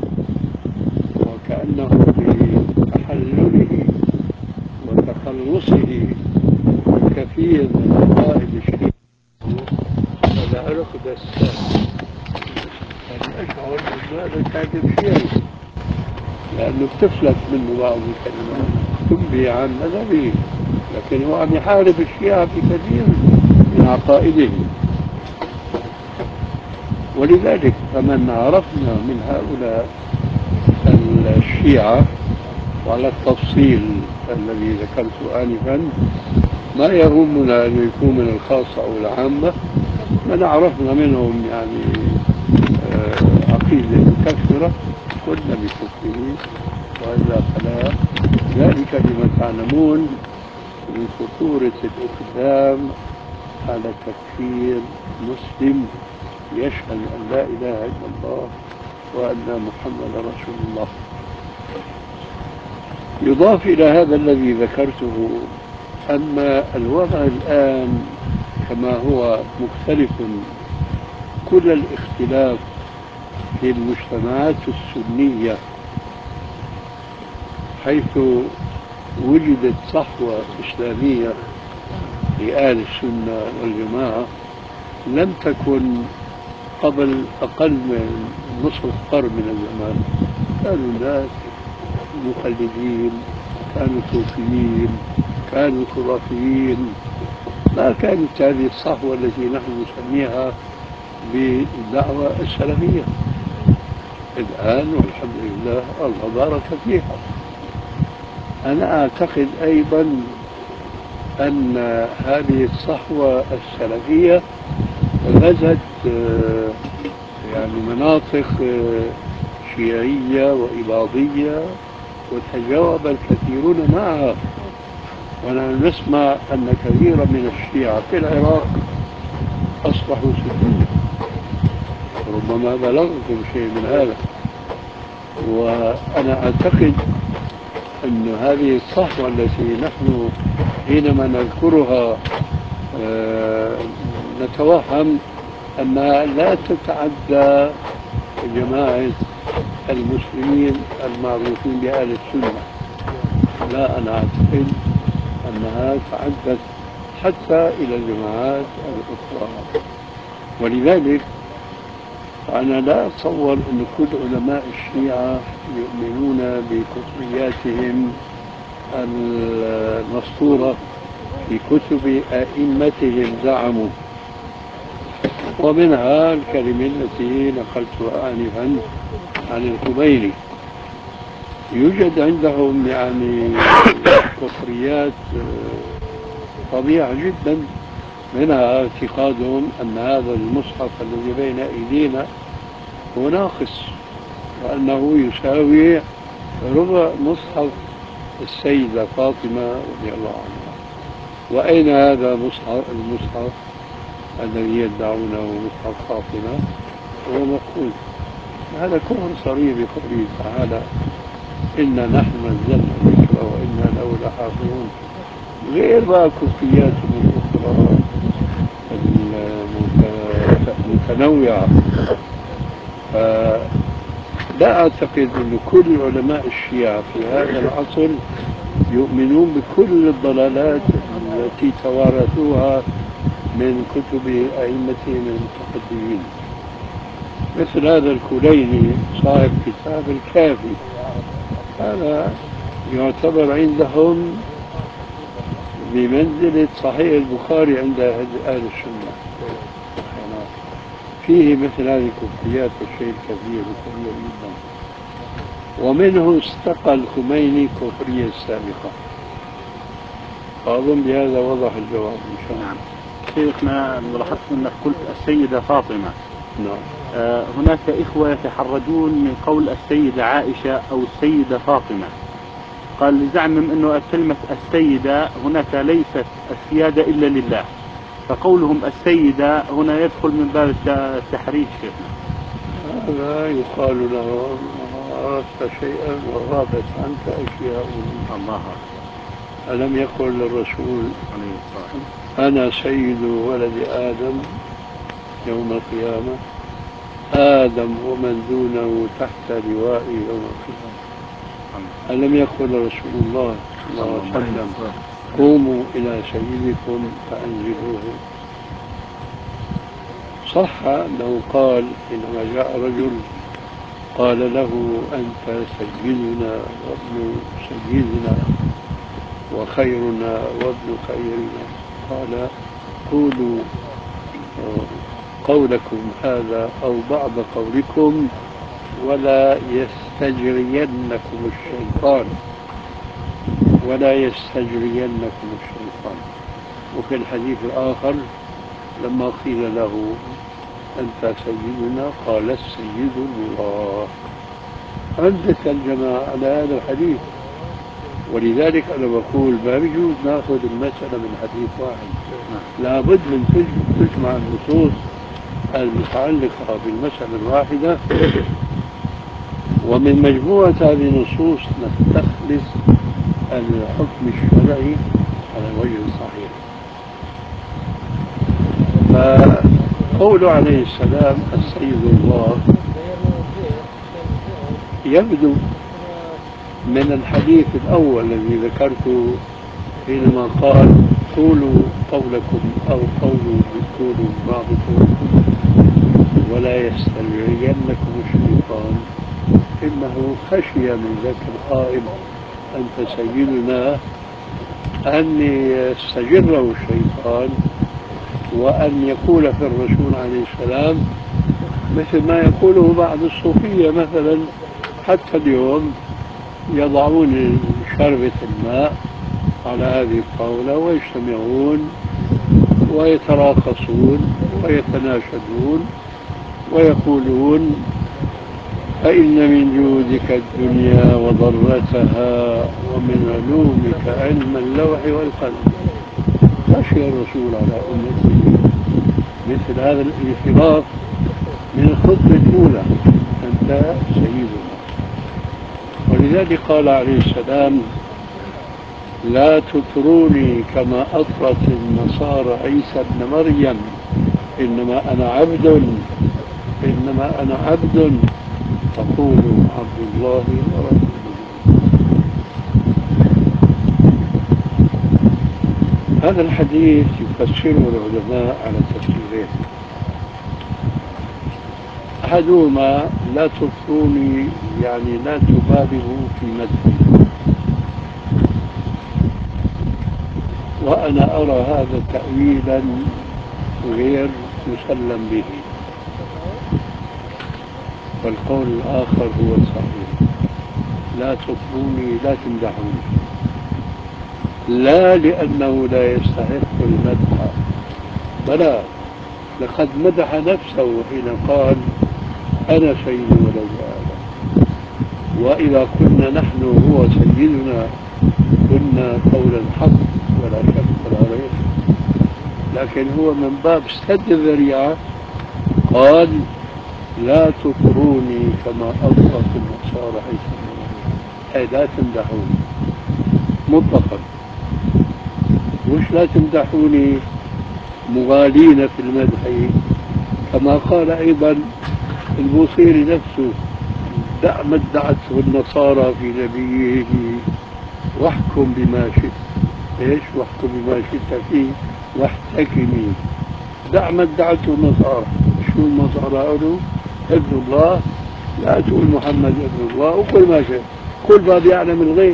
وكأنه بتحلله وتخلصه من كثير من عقائد الشيعة هذا عرق دسام، يعني أشعر أن هذا كاتب شيعي لأنه بتفلت منه بعض الكلمات تنبي عن مذهبه، لكن هو عم يحارب الشيعة في كثير من عقائدهم. ولذلك فمن عرفنا من هؤلاء الشيعة وعلى التفصيل الذي ذكرته آنفا ما يهمنا أن يكون من الخاصة أو العامة، من عرفنا منهم يعني عقيدة مكفرة قلنا بكفره، وإلا فلا. ذلك لما تعلمون من خطورة الإقدام على تكفير مسلم يشهد أن لا إله إلا الله وأن محمد رسول الله. يضاف إلى هذا الذي ذكرته أن الوضع الآن كما هو مختلف كل الاختلاف في المجتمعات السنية، حيث وجدت صحوة إسلامية لأهل السنة والجماعة لم تكن قبل أقل من نصف قرن من الزمان. كانوا ناس مقلدين، كانوا صوفيين، كانوا خرافيين، ما كانت هذه الصحوة التي نحن نسميها بالدعوة السلفية. الآن والحمد لله الله بارك فيها. أنا أعتقد أيضا أن هذه الصحوة السلفية غزت يعني مناطق شيعية وإباضية وتجاوب الكثيرون معها، ونحن نسمع أن كثيرا من الشيعة في العراق أصبحوا سنيين، ربما بلغكم شيء من هذا. وأنا أعتقد أن هذه الصحوة التي نحن حينما نذكرها نتوهم أنها لا تتعدى جماعة المسلمين المعروفين بأهل السنة. لا، أنا أعتقد أنها تعدت حتى إلى الجماعات الأخرى. ولذلك أنا لا أتصور أن كل علماء الشيعة يؤمنون بكتبياتهم المسطورة في كتب أئمتهم زعموا، ومنها الكلمة التي نقلتها آنفا عن الخميني. يوجد عندهم يعني كفريات فظيعة جدا، منها اعتقادهم أن هذا المصحف الذي بين أيدينا هو ناقص، وأنه يساوي ربع مصحف السيدة فاطمة رضي الله عنها. وأين هذا مصحف المصحف الذي يدعونه مصحف فاطمة؟ هو مفقود. هذا كفر صريح بقوله تعالى إنا نحن نزلنا الذكر وإنا له لحافظون، غير بقى كفرياتهم الأخرى المتنوعة. لا أعتقد أن كل علماء الشيعة في هذا العصر يؤمنون بكل الضلالات التي توارثوها من كتب أئمتهم المتقدمين. مثل هذا الكليني صاحب كتاب الكافي، هذا يعتبر عندهم بمنزلة صحيح البخاري عند أهل السنة. فيه مثل هذه الكفريات والشيء الكثير وكبير جدا. ومنه استقى الخميني كفرية السابقة. أظن بهذا وضح الجواب إن شاء الله. نعم. شيخنا لاحظت أنك قلت السيدة فاطمة. نعم. آه هناك إخوة يتحرجون من قول السيدة عائشة أو السيدة فاطمة. قال لزعمهم أنه كلمة السيدة هناك ليست السيادة إلا لله، فقولهم السيدة هنا يدخل من باب التحريج. شيخنا هذا يقال له عرفت شيئا وغابت عنك أشياء. الله. ألم يقل الرسول أنا سيد ولد آدم يوم القيامة، آدم ومن دونه تحت لوائي يوم القيامة. ألم يقل رسول الله صلى الله عليه وسلم قوموا إلى سيدكم فأنزلوه؟ صح أنه قال حينما جاء رجل قال له أنت سيدنا وابن سيدنا وخيرنا وابن خيرنا، قال قولوا قولكم هذا أو بعض قولكم ولا يستجرينكم الشيطان ولا يستجرينكم الشيطان. وفي الحديث الآخر لما قيل له أنت سيدنا قال السيد الله. عدت الجماعة على هذا الحديث. ولذلك أنا بقول ما بيجوز ناخذ المسألة من حديث واحد، لابد من تجمع النصوص المتعلقة بالمسألة الواحدة، ومن مجموعة هذه النصوص نستخلص الحكم الشرعي على الوجه الصحيح. فقوله عليه السلام السيد الله يبدو من الحديث الأول الذي ذكرته حينما قال قولوا قولكم أو قولوا قولوا بعضكم ولا يسترجعنكم الشيطان إنه خشي من ذاك القائل أنت سيدنا أن يستجره الشيطان وأن يقول في الرسول عليه السلام مثل ما يقوله بعض الصوفية مثلا حتى اليوم يضعون شربة الماء على هذه الطاولة ويجتمعون ويتراقصون ويتناشدون ويقولون فإن من جودك الدنيا وضرتها ومن علومك علم اللوح والقلم. خشي الرسول على أمته مثل هذا الانحراف من الخطبة الأولى أنت سيدنا. ولذلك قال عليه السلام لا تطروني كما أطرت النصارى عيسى ابن مريم إنما أنا عبد إنما أنا عبد فقولوا عبد الله ورسوله. هذا الحديث يفسره العلماء على تفسيرين. أحدهما لا تطروني يعني لا تبالغوا في مدحي، وأنا أرى هذا تأويلا غير مسلم به، والقول الآخر هو الصحيح لا تطروني لا تمدحوني، لا لأنه لا يستحق المدح، بلى لقد مدح نفسه حين قال أنا سيد ولد آدم، وإذا كنا نحن هو سيدنا كنا قولا حق ولا شك ولا ريب، لكن هو من باب سد الذريعة قال لا تطروني كما أطرت النصارى عيسى ابن مريم، أي لا تمدحوني مطلقا. مش لا تمدحوني مغالين في المدح، كما قال أيضا البوصيري نفسه دع ما ادعته النصارى في نبيه واحكم بما شئت. ايش واحكم بما شئت فيه واحتكمي. دع ما ادعته النصارى. شو النصارى قالوا؟ ابن الله، لا تقول محمد ابن الله وقل ما شئت، قل ما بيعلم الغيب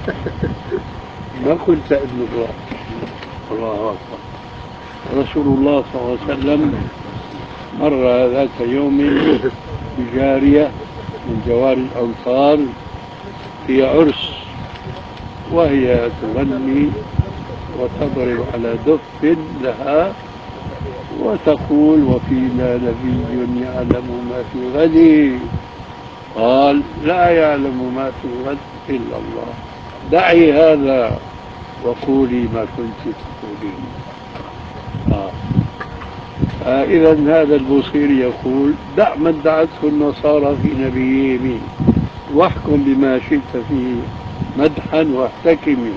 ما قلت ابن الله. الله أكبر. رسول الله صلى الله عليه وسلم مر ذات يوم بجارية من جواري الأنصار في عرس، وهي تغني وتضرب على دف لها وتقول وفينا نبي يعلم ما في غد. قال لا يعلم ما في الغد إلا الله، دعي هذا وقولي ما كنت تقولين. آه. آه إذا هذا البوصيري يقول دع ما ادعته النصارى في نبيهم واحكم بما شئت فيه مدحا واحتكمي.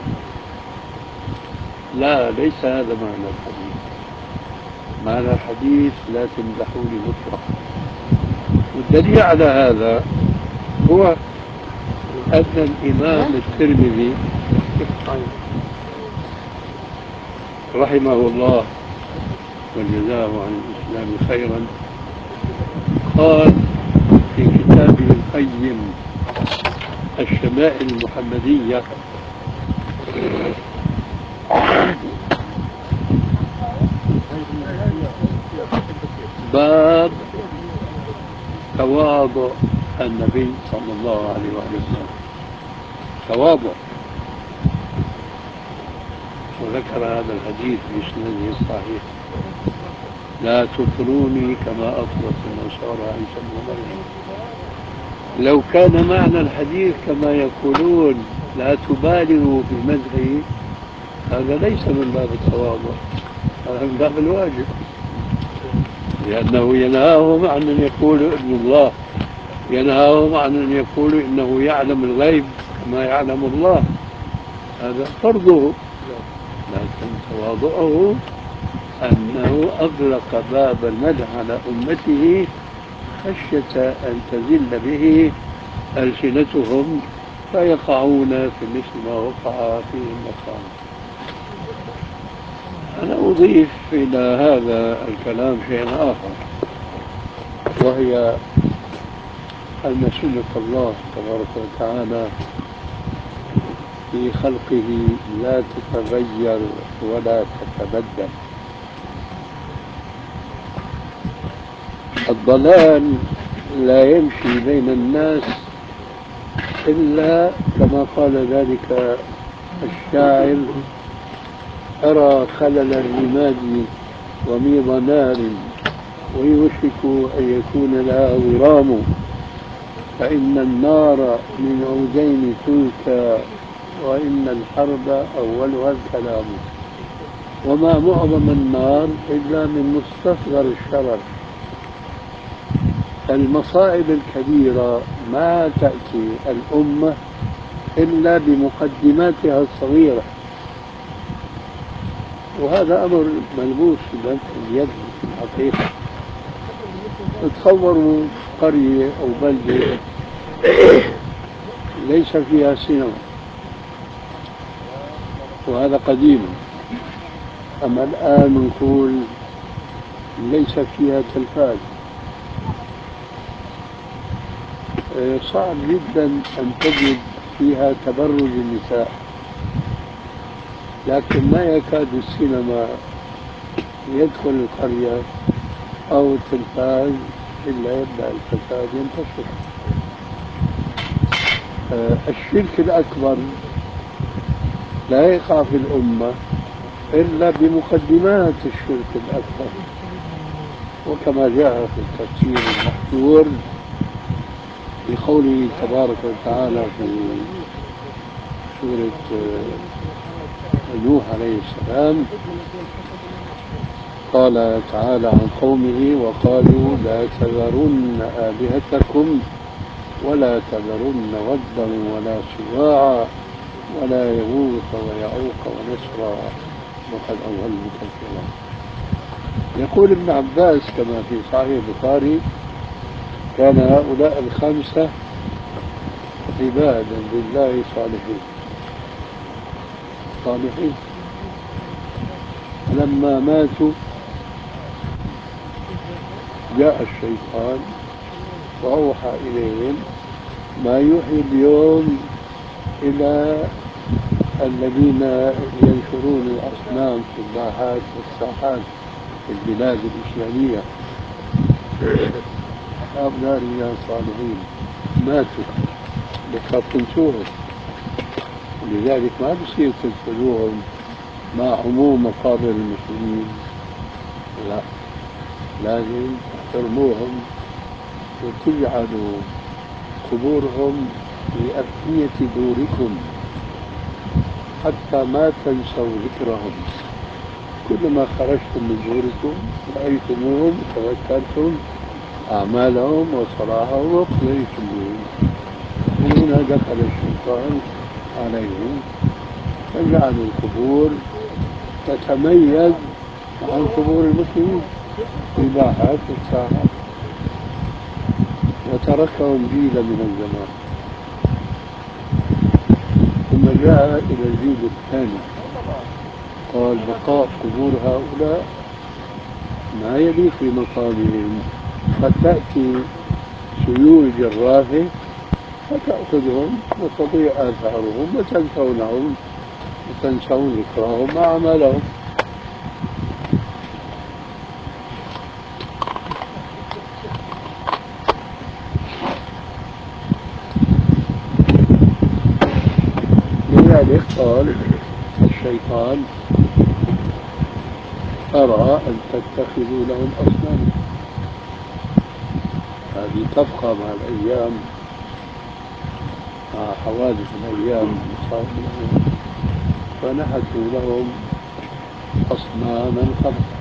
لا، ليس هذا معنى الحديث. معنى الحديث لا تمدحوني مطلقا. والدليل على هذا هو أن الإمام الترمذي رحمه الله وجزاه عن الإسلام خيرا قال في كتابه القيم الشمائل المحمدية باب تواضع النبي صلى الله عليه وسلم، تواضع، وذكر هذا الحديث بإسناده الصحيح لا تطروني كما أطرت النصارى عيسى ابن مريم. لو كان معنى الحديث كما يقولون لا تبالغوا في مدحه، هذا ليس من باب التواضع، هذا من باب الواجب، لأنه ينهاهم عن أن يقولوا ابن الله، ينهاهم عن أن يقولوا إنه يعلم الغيب كما يعلم الله، هذا فرضه. لكن تواضعه أنه أغلق باب المدح على أمته خشية أن تزل به ألسنتهم فيقعون في مثل ما وقع فيه النصارى. أنا أضيف إلى هذا الكلام شيئا آخر، وهي أن سنة الله تبارك وتعالى في خلقه لا تتغير ولا تتبدل. الضلال لا يمشي بين الناس إلا كما قال ذلك الشاعر: أرى خلل الرماد وميض نار ويوشك أن يكون لها ورام، فإن النار من عودين تلكى وإن الحرب أولها الكلام. وما معظم النار إلا من مستصغر الشرر. المصائب الكبيرة ما تأتي الأمة إلا بمقدماتها الصغيرة، وهذا أمر ملموس باليد في الحقيقة. تصوروا قرية أو بلدة ليس فيها سينما، وهذا قديم. أما الآن نقول ليس فيها تلفاز. صعب جدا أن تجد فيها تبرج النساء، لكن ما يكاد السينما يدخل القرية أو التلفاز إلا يبدأ الفساد ينتشر. الشرك الأكبر لا يقع في الأمة إلا بمقدمات الشرك الأكبر، وكما جاء في التفسير المحظور بقوله تبارك وتعالى في سورة نوح عليه السلام: قال تعالى عن قومه وقالوا لا تذرن آلهتكم ولا تذرن ودا ولا سواعا ولا يغوث ويعوق ونسرا وقد أضلوا كثيرا. يقول ابن عباس كما في صحيح البخاري: كان هؤلاء الخمسة عبادا لله صالحين صالحين لما ماتوا جاء الشيطان وأوحى إليهم ما يوحي اليوم إلى الذين ينشرون الأصنام في الباحات والساحات في البلاد الإسلامية. هؤلاء رجال صالحين ماتوا بس تنسوهم، ولذلك ما بصير تدخلوهم مع عموم مقابر المسلمين، لا، لازم تحترموهم وتجعلوا قبورهم في أفنية دوركم حتى ما تنسوا ذكرهم. كلما خرجتم من دوركم رأيتموهم تذكرتم أعمالهم وصلاحهم وقضيتم بهم. من هنا دخل الشيطان عليهم فجعلوا القبور تتميز عن قبور المسلمين في الباحات والساحات، وتركهم جيلا من الزمان. ثم جاء إلى الجيل الثاني قال: بقاء قبور هؤلاء ما يليق بمقامهم، قد تأتي سيول جرافة فتأخذهم وتضيع آثارهم وتنسونهم وتنسون ذكرهم وأعمالهم. لذلك قال الشيطان: أرى أن تتخذوا لهم أصناما. هذه تبقى مع الأيام، مع حوادث الأيام المصائب الأيام، فنحتوا لهم أصناما خلقا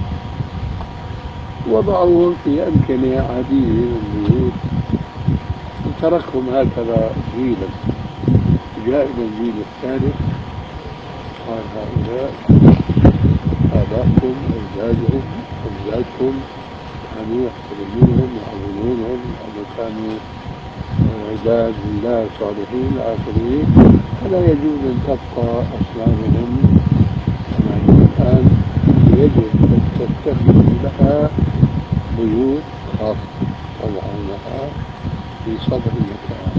وضعوهم في أمكنة عديدة من البيوت وتركهم هكذا جيلا. جاء إلى الجيل الثالث قال: هؤلاء آباءكم أجدادهم أجدادكم كانوا يحترمونهم ويعبدونهم، هذا كانوا عباد الله صالحين آخرين، فلا يجوز أن تبقى أصنامهم كما الآن. يجب أن تتخذ لها بيوت خاصة تضعونها في صدر المكان،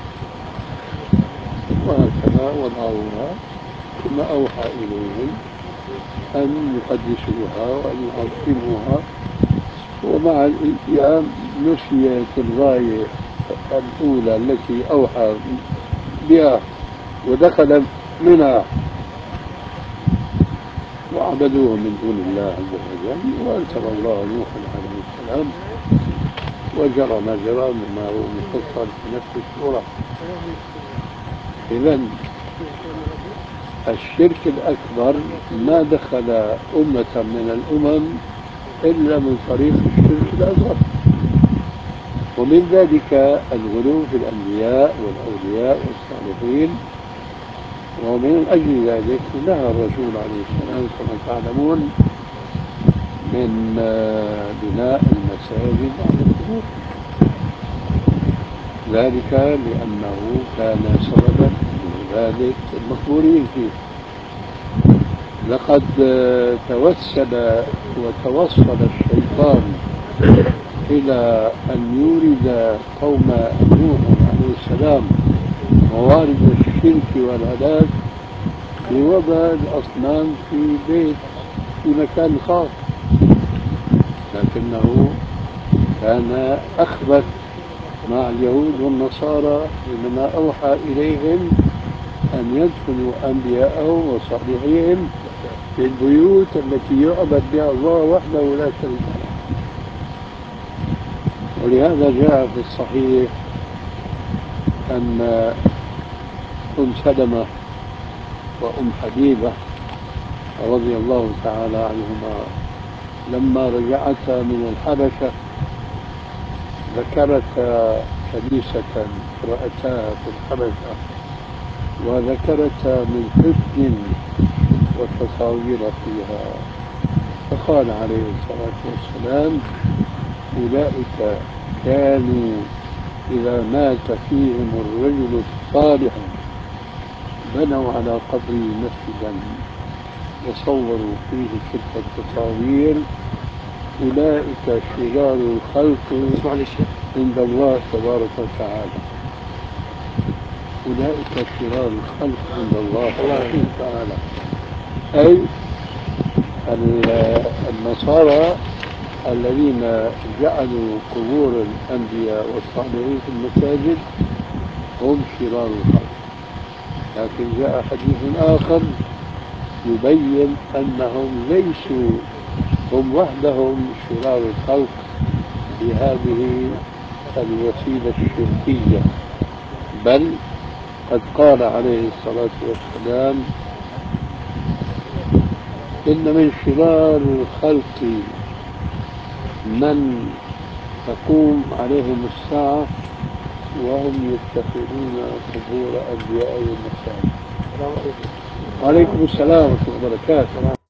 وهكذا وضعوها ثم أوحى إليهم أن يقدسوها وأن يعظموها. ومع الأيام نسيت الغاية الأولى التي أوحى بها ودخل منها وعبدوه من دون الله عز وجل، وأرسل الله نوحا عليه السلام وجرى ما جرى مما هو مفصل في نفس السورة. إذن الشرك الأكبر ما دخل أمة من الأمم إلا من طريق الشرك الأصغر، ومن ذلك الغلو في الأنبياء والأولياء والصالحين. ومن أجل ذلك نهى الرسول عليه السلام كما تعلمون من بناء المساجد على القبور، ذلك لأنه كان سببا لعبادة المقبورين فيه. لقد توسل وتوصل الشيطان إلى أن يورد قوم نوح عليه السلام موارد الشرك والهلاك بوضع الأصنام في بيت في مكان خاص، لكنه كان أخبث مع اليهود والنصارى حينما أوحى إليهم أن يدخلوا أنبياءهم وصالحيهم في البيوت التي يعبد بها الله وحده لا شريك له. ولهذا جاء في الصحيح أن أم سلمة وأم حبيبة رضي الله تعالى عنهما لما رجعتا من الحبشة ذكرتا كنيسة رأتاها في الحبشة وذكرتا من حسن وتصاوير فيها، فقال عليه الصلاة والسلام: أولئك كانوا إذا مات فيهم الرجل الصالح بنوا على قبره مسجدا وصوروا فيه تلك التصاوير. أولئك شرار الخلق عند الله تبارك وتعالى. أولئك شرار الخلق عند الله تبارك وتعالى، أي النصارى الذين جعلوا قبور الأنبياء والصالحين في المساجد هم شرار الخلق. لكن جاء حديث آخر يبين أنهم ليسوا هم وحدهم شرار الخلق بهذه الوسيلة الشركية، بل قد قال عليه الصلاة والسلام: إن من شرار الخلق من تقوم عليهم الساعة وهم يتخذون قبور أنبيائهم مساجد. وعليكم السلام ورحمة الله وبركاته.